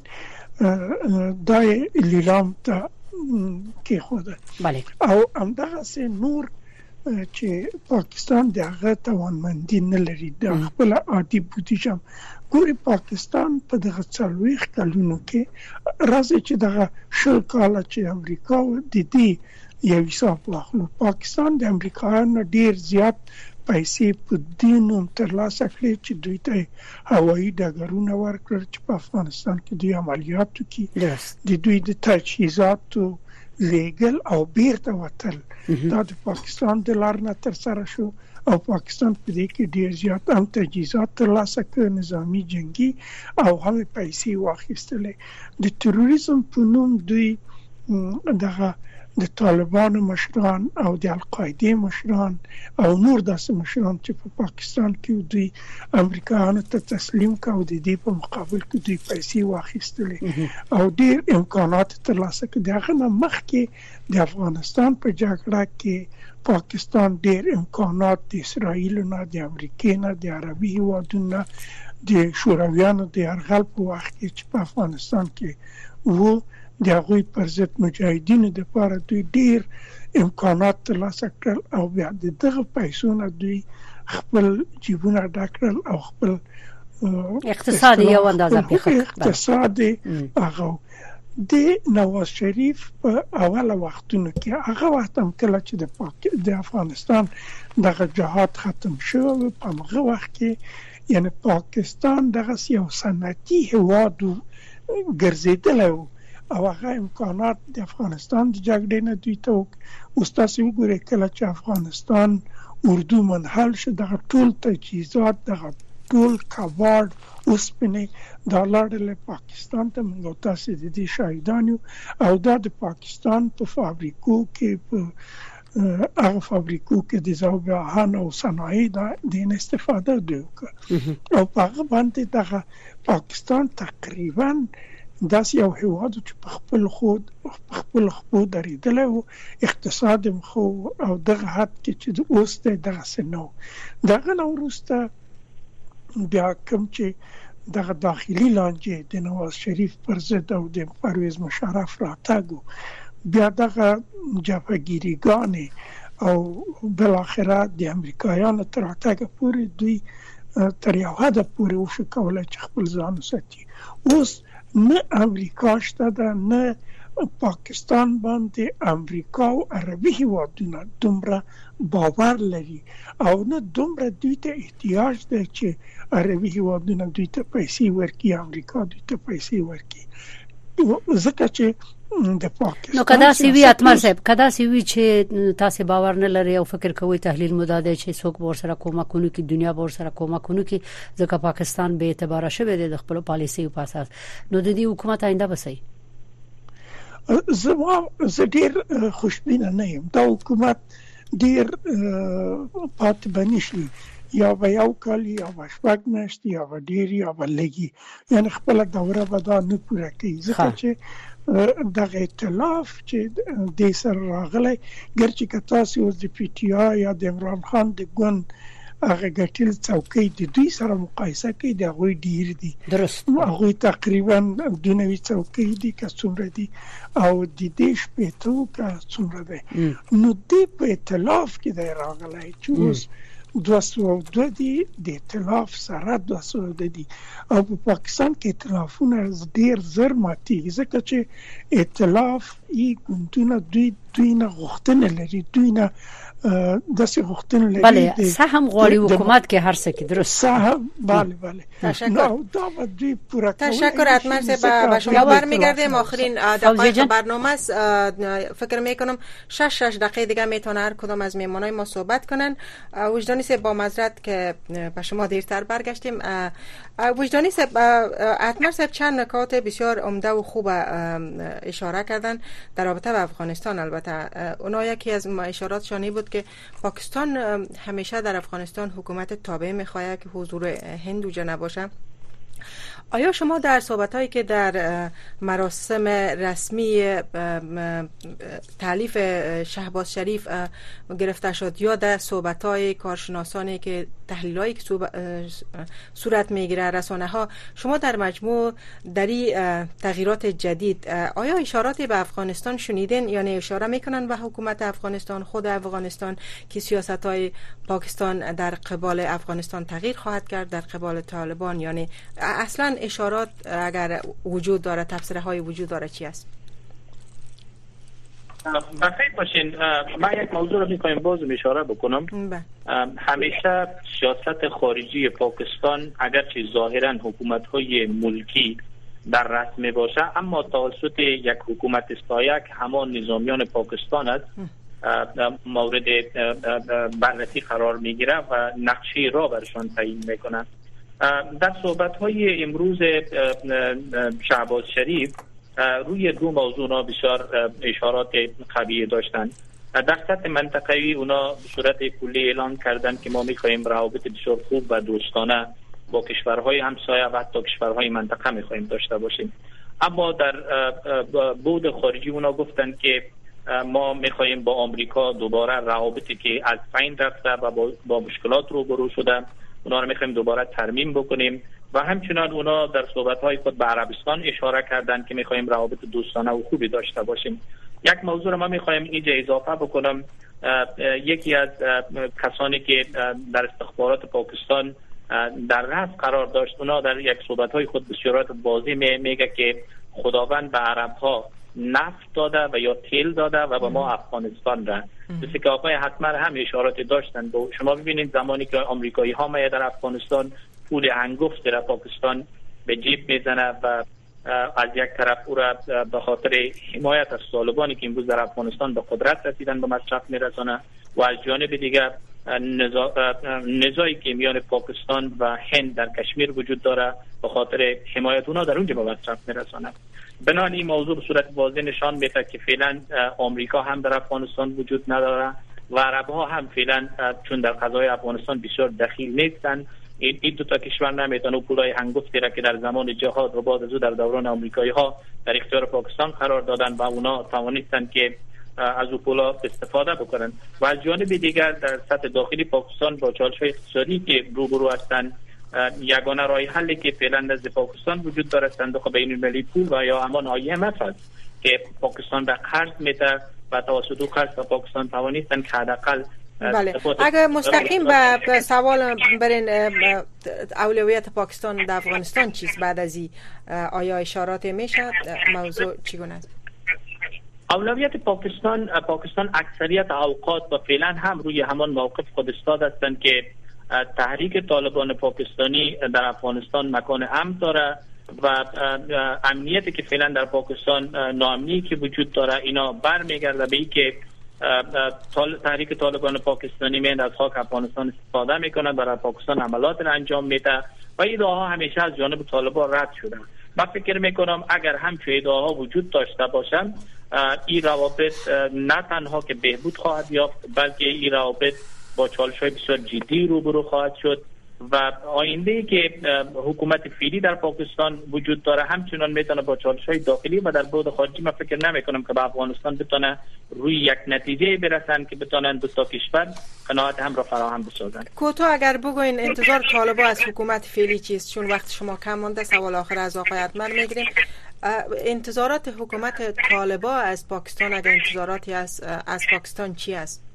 Speaker 8: دا لیلام ته کېښوده.
Speaker 1: بله.
Speaker 8: او همدغسې نور چې پاکستان د هغه توانمندي نه لري د خپل عادي بودیجه هم. ګوري پاکستان په دغه څلوېښت کلونو کې راځي چې دغه شل کاله چې امریکا د دې یو حساب واخلو، پاکستان د امریکایانو ډیر زیات پیسې په دینوم ترلاسه کړې چې دوی ته هوایي ډګرونه ورکړل چې په افغانستان کې دوی عملیات وکړي، د دوی د تجهیزاتو لیږل او بیرته وتل دا د پاکستان د لارې نه ترسره شو او پاکستان په دې کې ډېر زیات هم تجهیزات ترلاسه کړ، نظامي جنگي او هم پیسې واخیستلې. د تروریزم په نوم دوی دغه د طالبانو مشران او د القاعده مشران او نور داسې مشران چې په پاکستان کې دوی امریکایانو ته تسلیم کړو، د دې په مقابل کې دوی پیسې واخیستلې او ډېر امکانات ترلاسه کړي. دغه نه مخکې د افغانستان په جګړه کې پاکستان ډېر امکانات د اسرائیل نه، د امریکا نه، د عربي هیوادونو د شورویانو د یرغل په وخت کې چې په افغانستان کې وو د هغوی پر ضد مجاهدینو دپاره دوی ډېر امکانات ترلاسه کړل او بیا د دغه پیسو نه دوی خپل جیبونه ډک کړل او خپل
Speaker 1: اقتصاد یو اندازه پیښه
Speaker 8: اقتصاد هغه د نواز شریف په اوله وختونو کې هغه وخت هم کله چې د پاک د افغانستان دغه جهاد ختم شو په هغه وخت کې یعنی پاکستان دغه یو صنعتي هیواد ګرځېدلی و او هغه امکانات د افغانستان د جګړې نه دوی ته اوس تاسې وګورئ کله چې افغانستان اردو منحل شو دغه ټول تجهیزات دغه ټول کباړ اوسپنې دا لاړلې پاکستان ته. موږ تاسې د دې شاهدان یو او دا د پاکستان په فابریکو کې په هغه فابریکو کې د ذوبیاهن او صنایع د دین استفاده دوی وکړه او په هغه باندې دغه پاکستان تقریبا داس یو هیواد چې په خپل خود خپل خپل درېدلی و، اقتصاد خو او دغه حد کې چې د اوس دی دغه سنو دغه نه وروسته بیا کوم چې دغه داخلي لانجې د نواز شریف پر ضد او د پرویز مشرف راتګ بیا دغه جبهه‌ګیریګانې او بالاخره د امریکایانو تر راتګ پورې دوی تر یو حده پورې وشو کولی چې خپل ځان وساتي. اوس نه امریکا شته ده نه پاکستان باندې امریکا او عربي هیوادونه دومره باور لري او نه دومره دوی ته احتیاج ده چې عربي هیوادونه دوی ته پیسې ورکړي، امریکا دوی ته پیسې ورکړي. ځکه چې د پاکستان
Speaker 1: نو کدا سی وی اتمر صاحب کدا سی وی چې تاسو باور نه لري او فکر کوئ تحلیل مداده چې څوک ور سره کومکونه کی دنیا ور سره کومکونه کی ځکه پاکستان به اعتبار شوه د خپل پالیسي په اساس نو د دې حکومت آینده بسي
Speaker 8: زما زه ډیر خوشبینه نه یم. دا حکومت ډیر پات بنشي یا به یو کال یا به شپږ میاشتې یا به ډیر یا به لګي یعنی خپل دوره به دا نه پوره کوي ځکه چې دغه ائتلاف چې د سر راغلی ګرچې که تاسو اوس د پی ټی آی یا د عمران خان د ګوند هغه ګټل څوکۍ د دوی سره مقایسه کوي د هغوی ډیر دي
Speaker 1: درست
Speaker 8: هغوی تقریبا دوه نوي څوکۍ دي که څومره دي او د دې شپېته که څومره دی نو دې په ائتلاف کې دی راغلی چې اوس دوه سوه او دوه دي د ائتلاف سره دوه سوه او دوه دي او په پاکستان کې ائتلافونه ډېر زر ماتېږي ځکه چې ائتلاف یې ګوندونه دوی دوی نه غوښتنه لري دوی نه داسې غوښتنه لري
Speaker 1: بله سهم غواړي حکومت کې هر څه کې درست
Speaker 8: سهم بله بله
Speaker 3: تشکر
Speaker 8: دا به دوی پوره
Speaker 3: تشکر اتمر صاحب به شما برمیگردیم آخرین دقایق برنامه است فکر میکنم شش شش دقیقه دیگه میتونه هر کدام از میهمانای ما صحبت کنن. وجدانی صاحب با معذرت که به شما دیرتر برگشتیم وجدانی صاحب اتمر صاحب چند نکات بسیار عمده و خوب اشاره کردن در رابطه با افغانستان. البته اونا یکی از اشاراتشان بود که پاکستان همیشه در افغانستان حکومت تابع میخواهد که حضور هندوجه نباشه. آیا شما در صحبت‌هایی که در مراسم رسمی تألیف شهباز شریف گرفته شد یا در صحبت‌های کارشناسانی که تحلیل‌هایی که صورت می‌گیره رسانه‌ها شما در مجموع در این تغییرات جدید آیا اشاراتی به افغانستان شنیدین یعنی اشاره می‌کنن به حکومت افغانستان خود افغانستان که سیاست‌های پاکستان در قبال افغانستان تغییر خواهد کرد در قبال طالبان یعنی اصلا اشارات اگر وجود داره تفسیرهای وجود داره چی است؟
Speaker 6: بخیر باشین. من یک موضوع رو میخوایم باز اشاره بکنم. همیشه سیاست خارجی پاکستان اگرچه ظاهرا حکومت‌های ملکی در رسم باشه، اما توسط یک حکومت سایه که همان نظامیان پاکستان است مورد بررسی قرار میگیره و نقشه را برشان تعیین میکنه. در صحبت‌های امروز شهباز شریف روی دو موضوع نا بسیار اشارات قوی داشتند. در سطح منطقه‌ای اونا به صورت کلی اعلان کردند که ما می‌خواهیم روابط بسیار خوب و دوستانه با کشورهای همسایه و حتی کشورهای منطقه می‌خواهیم داشته باشیم. اما در بعد خارجی اونا گفتند که ما می‌خواهیم با آمریکا دوباره روابطی که از بین رفته و با, با مشکلات روبرو شده اونا رو می‌خواهیم دوباره ترمیم بکنیم و همچنان اونا در صحبت‌های خود به عربستان اشاره کردند که می‌خواهیم روابط دوستانه و خوبی داشته باشیم. یک موضوع رو ما می‌خوایم اینجا اضافه بکنم. یکی از کسانی که در استخبارات پاکستان در رأس قرار داشت اونا در یک صحبت‌های خود به صورت واضح میگه که خداوند به عرب‌ها نفت داده و یا تیل داده و به ما افغانستان را. مثل که آقای حتمر هم اشارات داشتن. شما ببینید زمانی که آمریکایی ها میاد در افغانستان پول هنگفت در پاکستان به جیب میزنه و از یک طرف او را به خاطر حمایت از طالبانی که امروز در افغانستان به قدرت رسیدن به مصرف میرسانه و از جانب دیگر نزاعی که میان پاکستان و هند در کشمیر وجود داره به خاطر حمایت اونا در اونجا به مصرف میرسانه. بنابراین این موضوع به صورت واضح نشان میده که فعلا آمریکا هم در افغانستان وجود نداره و عرب ها هم فعلا چون در قضای افغانستان بسیار دخیل نیستن، این, این دو تا کشور نمیتونن پولای هنگفتی را که در زمان جهاد و بعد از او در دوران آمریکایی ها در اختیار پاکستان قرار دادن و اونا توانستن که از او پولا استفاده بکنن. و از جانب دیگر در سطح داخلی پاکستان با چالش‌های اقتصادی که روبرو هستند، یگانه راه حلی که فعلا نزد پاکستان وجود داره صندوق بین‌المللی پول و یا همان آی ام اف است که پاکستان به قرض میده و توسط او قرض به پاکستان توانستن که حداقل.
Speaker 3: بله، اگر مستقیم به سوال برین اولویت پاکستان در افغانستان چیست بعد از این؟ آیا اشارات میشه؟ موضوع چگونه است؟
Speaker 6: اولویت پاکستان پاکستان اکثریت اوقات و فعلا هم روی همان موقف خود استاد هستند که تحریک طالبان پاکستانی در افغانستان مکان امن داره و امنیتی که فعلا در پاکستان ناامنی که وجود داره اینا برمیگرده به این که تحریک طالبان پاکستانی میند از خاک افغانستان استفاده میکنه، برای پاکستان عملات را انجام میده و این ادعاها همیشه از جانب طالبان رد شده. من فکر میکنم اگر همچون ادعاها وجود داشته باشند این روابط نه تنها که بهبود خواهد یافت بلکه این روابط با چالش‌های بسیار جدی روبرو خواهد شد و آینده‌ای که حکومت فعلی در پاکستان وجود داره همچنان میتونه با چالش‌های داخلی و در بعد خارجی من فکر نمی‌کنم که به افغانستان بتونه روی یک نتیجه برسن که بتونن دو تا کشور قناعت هم را فراهم بسازن.
Speaker 3: کوتاه اگر بگوین انتظار طالبان از حکومت فعلی چیست؟ چون وقت شما کم مونده، سوال آخر از آقای اتمر میگیریم. انتظارات حکومت طالبان از پاکستان اگر انتظاراتی از از پاکستان چی است؟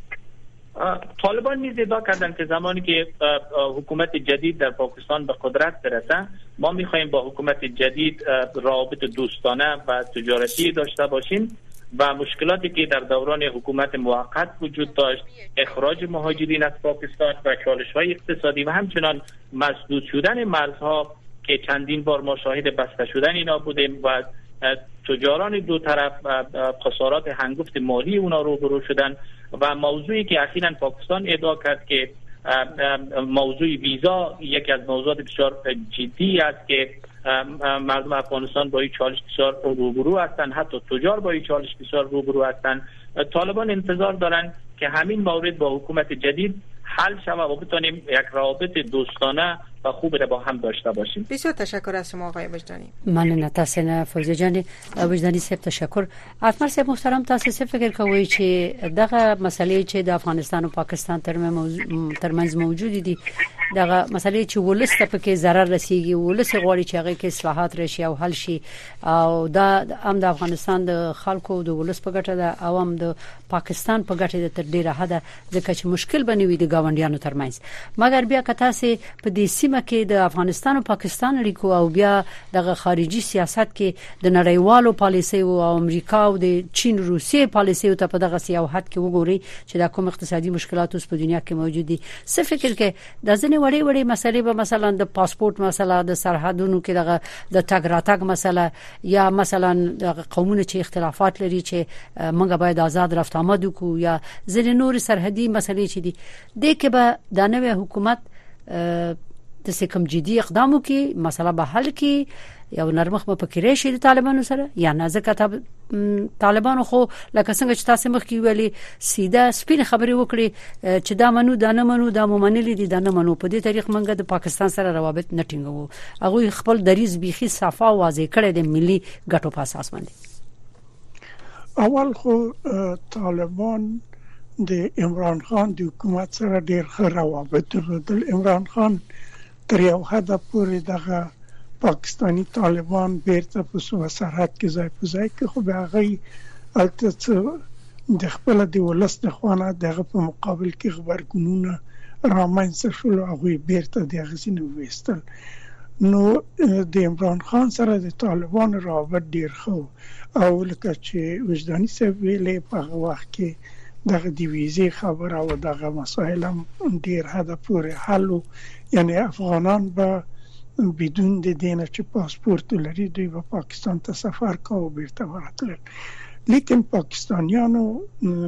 Speaker 6: طالبان نیز ادعا کردن که زمانی که حکومت جدید در پاکستان به قدرت برسه ما میخواهیم با حکومت جدید روابط دوستانه و تجارتی داشته باشیم و مشکلاتی که در دوران حکومت موقت وجود داشت، اخراج مهاجرین از پاکستان و چالش‌های اقتصادی و همچنان مسدود شدن مرزها که چندین بار ما شاهد بسته شدن اینا بودیم و تجاران دو طرف خسارات هنگفت مالی اونا روبرو شدن و موضوعی که اخیراً پاکستان ادعا کرد که موضوع ویزا یکی از موضوعات بسیار جدی است که مردم افغانستان با این چالش بسیار روبرو هستند، حتی تجار با این چالش بسیار روبرو هستند. طالبان انتظار دارند که همین مورد با حکومت جدید حل شود و بتونیم یک روابط دوستانه و خوب را با هم داشته باشیم.
Speaker 3: بسیار تشکر از شما آقای وجدانی.
Speaker 1: من تاسو فوزیه جان وجدانی صاحب تشکر. اتمر صاحب محترم، تاسو فکر کوئ چې دغه مسلې چې د افغانستان او پاکستان ترمنځ موجود دي دغه مسلې چې ولست پکې ضرر رسیږي، ولست غواړي چې هغه کې اصلاحات راشي او حل شي او دا هم د افغانستان د خلکو د ولست په ګټه ده او هم د پاکستان په ګټه ده تر ډیره حد ځکه چې مشکل بنوي د گاونډیانو ترمنځ. مګر بیا که تاسو په دې سیمه کې د افغانستان او پاکستان اړیکو او بیا د خارجي سیاست کې د نړیوالو پالیسي او امریکا او د چین روسیې پالیسي ته په دغه سیاحت کې وګوري چې د کوم اقتصادي مشکلات اوس په دنیا کې موجود دي. څه فکر کې د ځنې وړې وړې مسلې به مثلا د پاسپورت مسله، د سرحدونو کې دغه د تګ راتګ مسله، یا مثلا د قومونو چې اختلافات لري چې موږ باید آزاد رفت آمد وکړو، یا ځینې نور سرحدي مسلې چې دي د کې به د نوې حکومت د سکم جدي اقدامو کې مسله به حل کې یو نرمخ په فکرې شي د طالبانو سره، یا نه ځکه طالبانو خو لکه څنګه چې تاسو مخ کې ویلي سیده سپین خبرې وکړي چې دا منو دا نه منو دا ممنلي دي دا نه منو. په دې طریق منګه د پاکستان سره روابط نه ټینګو. هغه خپل دریز بيخي صفا واضح کړي د ملي ګټو په اساس باندې.
Speaker 8: اول خو طالبان د عمران خان د حکومت سره ډېر ښه روابط درلودل. عمران خان تر یو حد پورې دغه پاکستانی طالبان بیرته په سو سرحد کې ځای په ځای کې خو بیا غي البته د خپل د ولست خوانه دغه په مقابل کې خبرګونونه رامنځته شول او غي بیرته د غزینو وستل. نو د عمران خان سره د طالبان روابط ډیر خو او لکه چې وجداني صاحب ویلې په وخت کې دغه د ویزې خبر او دغه مسائل هم ډیر حد پورې حل، یعنی افغانان به بدون د دینه چې پاسپورت لري دوی په پاکستان ته سفر کوي بیرته ورتل. لیکن پاکستانیانو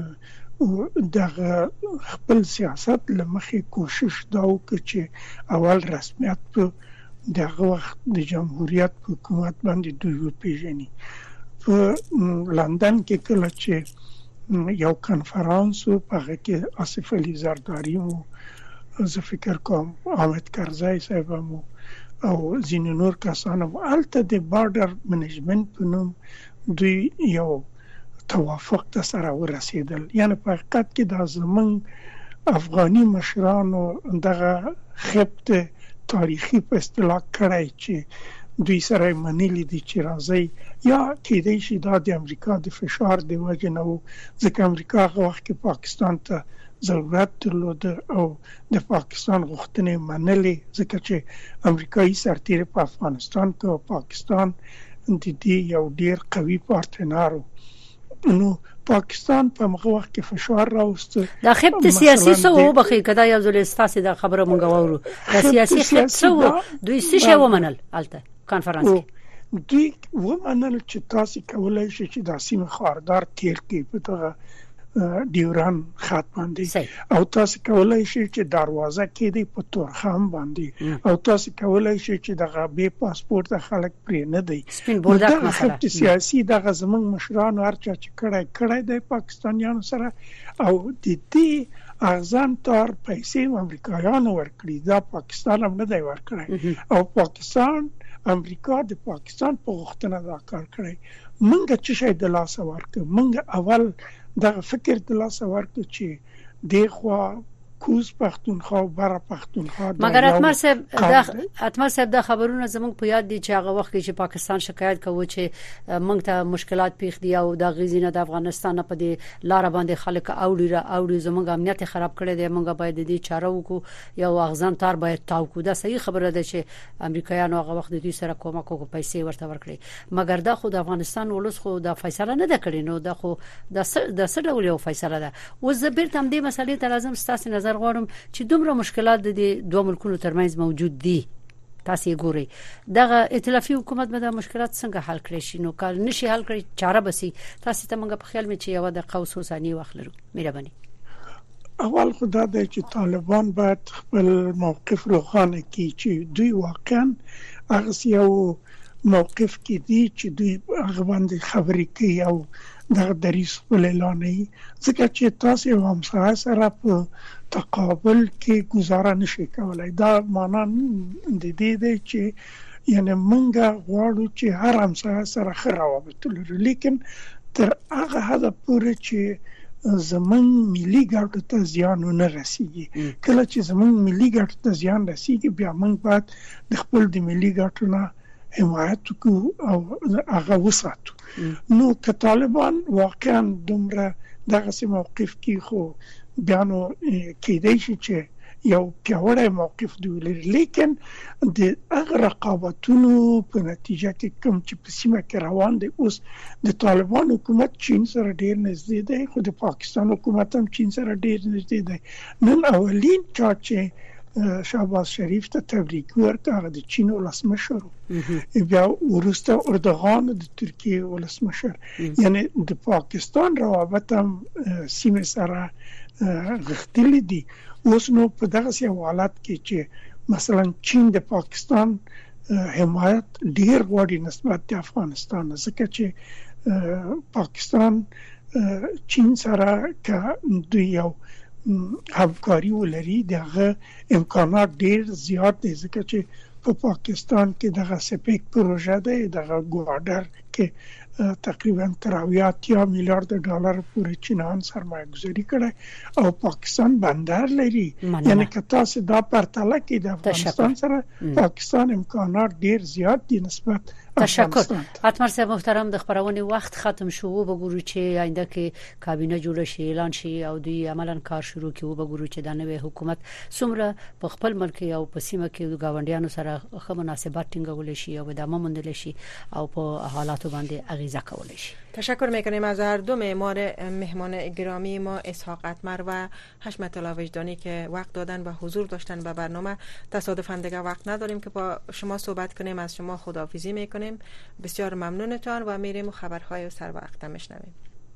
Speaker 8: دغه خپل سیاست لمخې کوشش دا وکړي چې اول رسمیت په دغه وخت د جمهوریت حکومت باندې دوی پیژني. په لندن کې کله چې یو کنفرانس په هغه کې آصف علي زرداری مو زه فکر کوم حامد کرزی صاحب مو او ځینې نور کسان مو الته د بارډر منیجمنت په نوم دوی یو توافق ته سره ورسېدل. یعنی په حقیقت کې دا زمون افغاني مشرانو دغه خبت تاریخي په اصطلاح کړای چې دوی سره منلي دي چې راځي، یا کېدای شي دا د امریکا د فشار د وجه نه وو ځکه امریکا هغه وخت کې پاکستان ته ضرورت درلود او د پاکستان غوښتنې منلې ځکه چې امریکایي سرتیري په افغانستان کې او پاکستان د دې یو ډیر قوي پارتنر. نو پاکستان په هغه وخت کې فشار راوست.
Speaker 1: دا خپت سیاسي سو بخې کدا یو ځل استاسي دا خبره مونږ وورو دا سیاسي خپت سو دوی څه شی ومنل الته کانفرنس کې
Speaker 8: دوی ومنل چې تاسو کولای شئ چې د سیمه خاردار تیر کې په دغه ډیوران خط باندې او تاسو کولای شئ چې دروازه کې دی په تورخم باندې او تاسو کولای شئ چې دغه به پاسپورت خلک پرې نه دی.
Speaker 1: سپین بولدک مثلا
Speaker 8: سیاسي دغه زمنګ مشران هرچا چې کړای کړای د پاکستانیانو سره او د دې اغزان تر پیسې امریکایانو ورکړي دا پاکستان هم نه دی ورکړی او پاکستان امریکا د پاکستان په غوښتنه دا کار کړی. منګه چې شي د لاس ورکړ منګه اول دا فکر د لاس ورکړ چې دغه کوز پښتونخوا بره پښتونخوا
Speaker 1: مګر اتمر صاحب دا اتمر صاحب دا خبرونه زموږ په یاد دي چې هغه وخت کې چې پاکستان شکایت کوي چې موږ ته مشکلات پیښ دي او دا غزینه د افغانستان په دې لار باندې خلک اوړي را اوړي زموږ امنیت خراب کړي دي موږ باید دې چاره وکړو یو اغزان تار باید تاو کو. دا صحیح خبره ده چې امریکایانو هغه وخت د دې سره کومک کوي پیسې ورته ورکړي مګر دا خو د افغانستان ولس خو دا فیصله نه ده کړې. نو دا خو د څه ډول یو فیصله ده. و زه بیرته هم دې مسلې ته لازم ستاسو نظر غواړم چې دومره مشکلات د دوه ملکونو ترمنځ موجود دي تاسو ګورئ دغه ائتلافي حکومت به د مشکلات څنګه حل کړي شي نو کار نشي حل کړي چاره بسي تاسو ته موږ په خیال مې چې یو د قوس حسیني واخلو. مهرباني
Speaker 8: اول خدا د چې طالبان باید خپل موقف روښانه کړي چې دوی واقعا هغه یو موقف کې دي چې دوی هغه باندې خبرې کوي او دغه دریس خپل اعلانوي ځکه چې تاسو هم سره سره په تقابل کې گزاره نشي کولای. دا معنا د دې دی چې یعنی منګه غواړو چې هر هم سره سره خراوبت لري لیکن تر هغه حد پورې چې زمون ملي ګټو ته زیان نه رسیږي. کله چې زمون ملي ګټو ته زیان رسیږي بیا موږ باید د خپل د ملي ګټو نه حمایت کو او هغه وساتو. نو که طالبان واقعا دومره دغه سي موقف کې خو بیانو کېدای شي چې یو پیاوړی موقف دوی لري، لیکن د هغه رقابتونو په نتیجه کې کوم چې په سیمه کې روان دی، اوس د طالبان حکومت چین سره ډیر نږدې دی، خو د پاکستان حکومت هم چین سره ډیر نږدې دی. نن اولین چا چې شهباز شریف ته تبریک ورکړ هغه د چین ولسمشر، بیا وروسته اردوغان د ترکیه ولسمشر. یعنی د پاکستان روابط هم سیمه سره غښتلي دي. اوس نو په دغه یو حالت کې چې مثلا چین د پاکستان حمایت ډیر غواړي نسبت د افغانستان، ځکه چې پاکستان چین سره که دوی یو همکاری ولري دغه امکانات ډیر زیات دي، ځکه چې په پاکستان کې دغه سپیک پروژه ده، دغه ګوادر کې تقریبا تر اویا میلیارډ ډالر پورې چینان سرمایه گذاري کړي او پاکستان بندر لري. یعنی که تاسو دا پرتله کې د افغانستان سره پاکستان امکانات ډیر زیات دي نسبت.
Speaker 1: تشکر. اتمر صاحب محترم، د خبرونه وخت ختم شو، وګورو چې آینده کې کابینه جوړ شي، اعلان شي او دوی عملاً کار شروع کړي، وګورو چې د نوې حکومت څومره په خپل ملک او په سیمه کې د گاونډیانو سره ښه مناسبات ټینګول شي او ادامه موندل شي او په حالاتو باندې اغیزه کول شي.
Speaker 3: تشکر میکنیم از هر دو معمار مهمان گرامی ما، اسحاق اتمر و حشمت الله وجدانی که وقت دادن و حضور داشتن به برنامه. تصادفاً دیگه وقت نداریم که با شما صحبت کنیم، از شما خداحافظی میکنیم. بسیار ممنونتان و میریم خبرهای سر وقت میشنویم.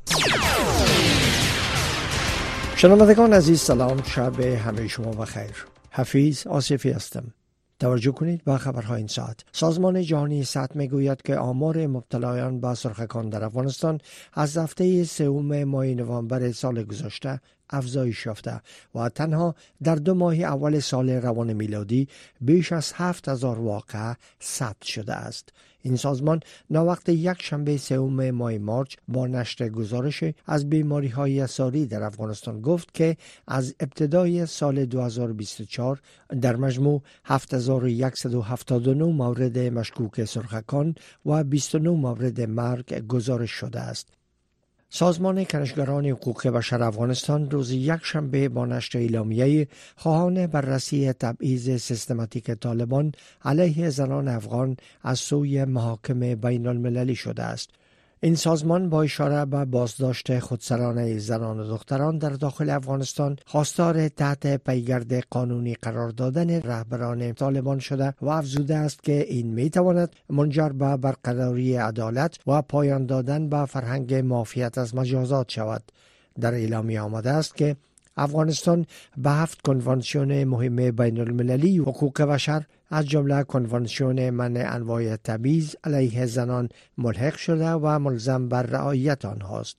Speaker 9: شنوندگان عزیز سلام، شب همه شما بخیر. حفیظ آصفی هستم. توجه کنید به خبرهای این ساعت. سازمان جهانی صحت میگوید که آمار مبتلایان به سرخکان در افغانستان از هفته سوم ماه نوامبر سال گذشته افزایش یافته و تنها در دو ماه اول سال روان میلادی بیش از هفت هزار واقعه ثبت شده است. این سازمان ناوقت یک شنبه سوم ماه مارچ با نشر گزارش از بیماری های ساری در افغانستان گفت که از ابتدای سال دو هزار و بیست و چهار در مجموع هفت هزار و صد و هفتاد و نه مورد مشکوک سرخکان و بیست و نه مورد مرگ گزارش شده است. سازمان کنشگران حقوق بشر افغانستان روز یک شنبه با نشر اعلامیه خواهان بررسی تبعیض سیستماتیک طالبان علیه زنان افغان از سوی محاکم بین المللی شده است. این سازمان با اشاره به بازداشت خودسرانه زنان و دختران در داخل افغانستان خواستار تحت پیگرد قانونی قرار دادن رهبران طالبان شده و افزوده است که این می تواند منجر به برقراری عدالت و پایان دادن به فرهنگ معافیت از مجازات شود. در اعلامیه آمده است که افغانستان به هفت کنوانسیون مهم بین المللی حقوق بشر از جمله کنوانسیون منع انواع تبعیض علیه زنان ملحق شده و ملزم بر رعایت آنهاست.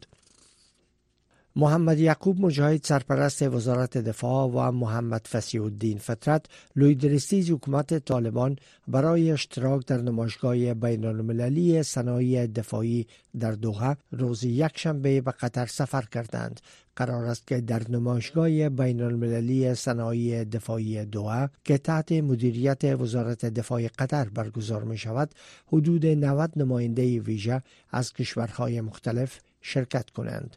Speaker 9: محمد یعقوب مجاهد سرپرست وزارت دفاع و محمد فصیح الدین فطرت لیدرستی حکومت طالبان برای اشتراک در نمایشگاه بین المللی صنایع دفاعی در دوحه روز یکشنبه به قطر سفر کردند. قرار است که در نمایشگاه بین المللی صنایع دفاعی دوحه که تحت مدیریت وزارت دفاع قطر برگزار می شود حدود نود نماینده ویژه از کشورهای مختلف شرکت کنند.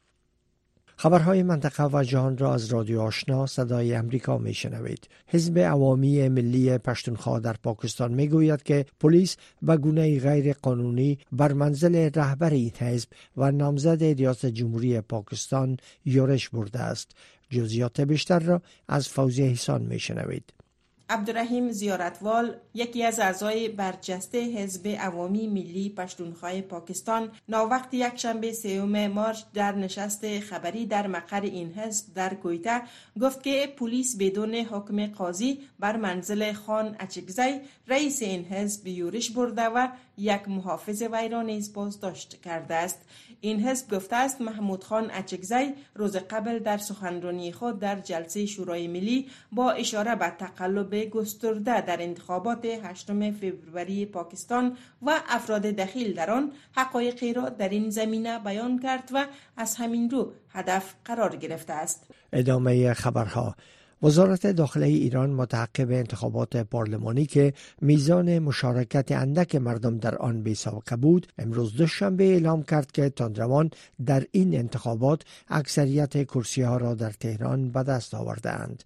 Speaker 9: خبرهای منطقه و جهان را از رادیو آشنا صدای امریکا می شنوید. حزب عوامی ملی پشتونخوا در پاکستان می گوید که پلیس به گونه غیر قانونی بر منزل رهبر این حزب و نامزد ریاست جمهوری پاکستان یورش برده است. جزئیات بیشتر را از فوزیه احسان می شنوید.
Speaker 10: عبدالرحیم زیارتوال، یکی از اعضای برجسته حزب عوامی ملی پشتونخوا پاکستان، ناوقت یکشنبه سوم مارچ در نشست خبری در مقر این حزب در کویته گفت که پلیس بدون حکم قاضی بر منزل خان اچکزی رئیس این حزب یورش برده و یک محافظ وی را نیز بازداشت کرده است. این حزب گفته است محمود خان اچکزی روز قبل در سخنرانی خود در جلسه شورای ملی با اشاره به تقلب گسترده در انتخابات هشتم فوریه پاکستان و افراد دخیل در آن حقایقی را در این زمینه بیان کرد و از همین رو هدف قرار گرفته است.
Speaker 9: ادامه خبرها. وزارت داخله ایران متعقب انتخابات پارلمانی که میزان مشارکت اندک مردم در آن بی‌سابقه بود، امروز دوشنبه اعلام کرد که تندروان در این انتخابات اکثریت کرسی‌ها را در تهران به دست آورده‌اند.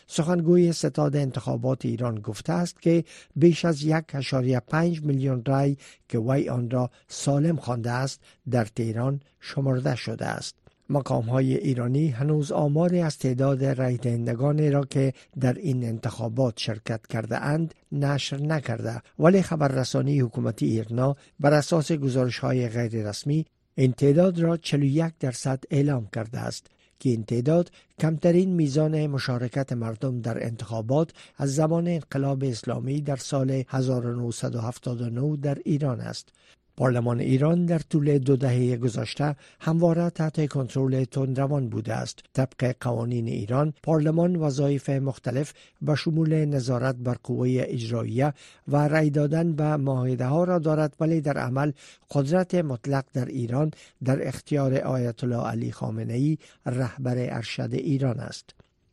Speaker 9: سخنگوی ستاد انتخابات ایران گفته است که بیش از یک و پنج میلیون رای که وی آن را سالم خوانده است در تهران شمرده شده است. مقام‌های ایرانی هنوز آماری از تعداد رای دهندگانی را که در این انتخابات شرکت کرده اند نشر نکرده، ولی خبررسانی حکومتی ایرنا بر اساس گزارش‌های غیر رسمی این تعداد را چهل و یک درصد اعلام کرده است که این تعداد کمترین میزان مشارکت مردم در انتخابات از زمان انقلاب اسلامی در سال هزار و نهصد و هفتاد و نه در ایران است. پارلمان ایران در طول دو دهه گذشته همواره تحت کنترل تندروان بوده است. طبق قوانین ایران، پارلمان وظایف مختلف به شمول نظارت بر قوه اجراییه و رأی دادن به معاهده‌ها را دارد، ولی در عمل قدرت مطلق در ایران در اختیار آیت الله علی خامنه‌ای رهبر ارشد ایران است.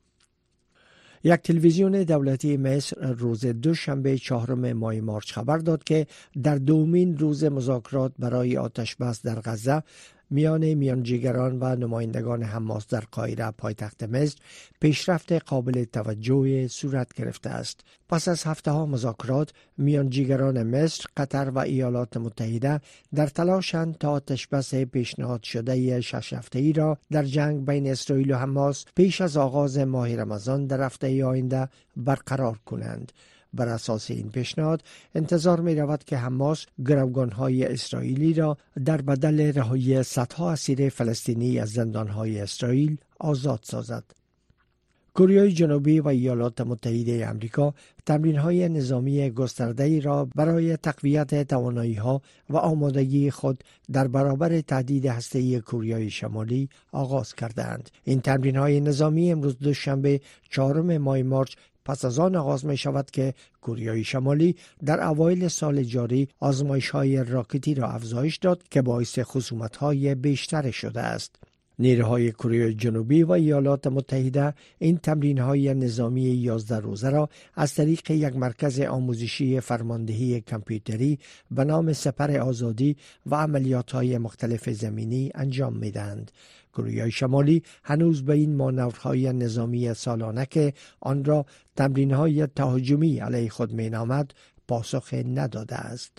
Speaker 9: یک تلویزیون دولتی مصر روز دوشنبه چهارم ماه مارس خبر داد که در دومین روز مذاکرات برای آتشبس در غزه میان میانجیگران و نمایندگان حماس در قاهره پایتخت مصر پیشرفت قابل توجهی صورت گرفته است. پس از هفته‌ها مذاکرات، میانجیگران مصر، قطر و ایالات متحده در تلاشند تا آتشبس پیشنهاد شده شش هفته‌ای را در جنگ بین اسرائیل و حماس پیش از آغاز ماه رمضان در هفته آینده برقرار کنند. بر اساس این پیشنهاد انتظار می رود که حماس گروگان‌های اسرائیلی را در بدل رهایی صدها اسیر فلسطینی از زندان‌های اسرائیل آزاد سازد. کره جنوبی و ایالات متحده آمریکا تمرین‌های نظامی گسترده‌ای را برای تقویت توانایی‌ها و آمادگی خود در برابر تهدید هسته‌ای کره شمالی آغاز کردند. این تمرین‌های نظامی امروز دوشنبه چهارم ماه مارس پس از آن آغاز می شود که کره شمالی در اوایل سال جاری آزمایش‌های راکتی را افزایش داد که باعث خصومت‌های بیشتر شده است. نیروهای کره جنوبی و ایالات متحده این تمرین‌های نظامی یازده روزه را از طریق یک مرکز آموزشی فرماندهی کامپیوتری به نام سپر آزادی و عملیات‌های مختلف زمینی انجام می‌دهند. کره شمالی هنوز به این مانورهای نظامی سالانه که آن را تمرین‌های تهاجمی علیه خود می‌نامد پاسخ نداده است.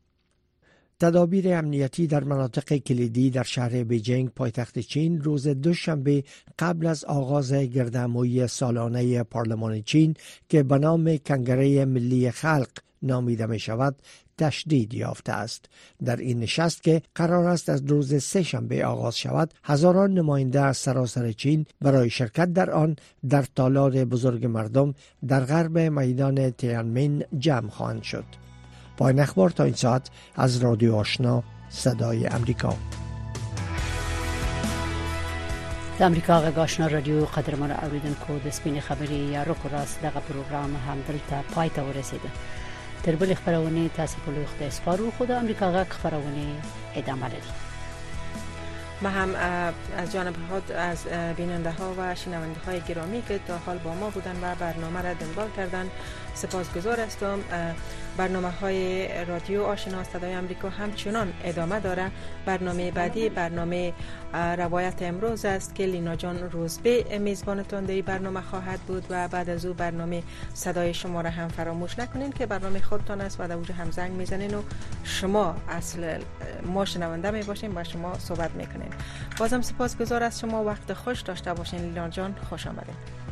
Speaker 9: تدابیر امنیتی در مناطق کلیدی در شهر بیجینگ پایتخت چین روز دوشنبه قبل از آغاز گردهمایی سالانه پارلمان چین که به نام کنگره ملی خلق نامیده می شود تشدید یافته است. در این نشست که قرار است از روز سه شنبه آغاز شود، هزاران نماینده از سراسر چین برای شرکت در آن در تالار بزرگ مردم در غرب میدان تیانمین جمع خواهند شد. پایان اخبار تا این ساعت از رادیو آشنا صدای امریکا.
Speaker 1: د امریکا غږ آشنا رادیو قدرمن اوریدونکو د سپینې خبرې یا روکو راس دغه پروګرام هم دلته پای ته ورسېده. تر بلې خبرونه تاسو په لوی خدای سپارو. خو د امریکا غږ خبرونه ادامه لري.
Speaker 3: ما هم از جانب خود از بیننده ها و شنونده های گرامی که تا حال با ما بودن و برنامه را دنبال کردن سپاسگزار هستم. برنامه های رادیو آشنا صدای امریکا همچنان ادامه داره. برنامه بعدی برنامه روایت امروز است که لینا جان روزبه میزبانتان در برنامه خواهد بود و بعد از او برنامه صدای شما را هم فراموش نکنین که برنامه خودتان است و در اونجا هم زنگ میزنین و شما اصل ما شنونده می باشین با شما صحبت میکنین. بازم سپاسگزار از شما. وقت خوش داشته باشین. لینا جان خوش آمدید.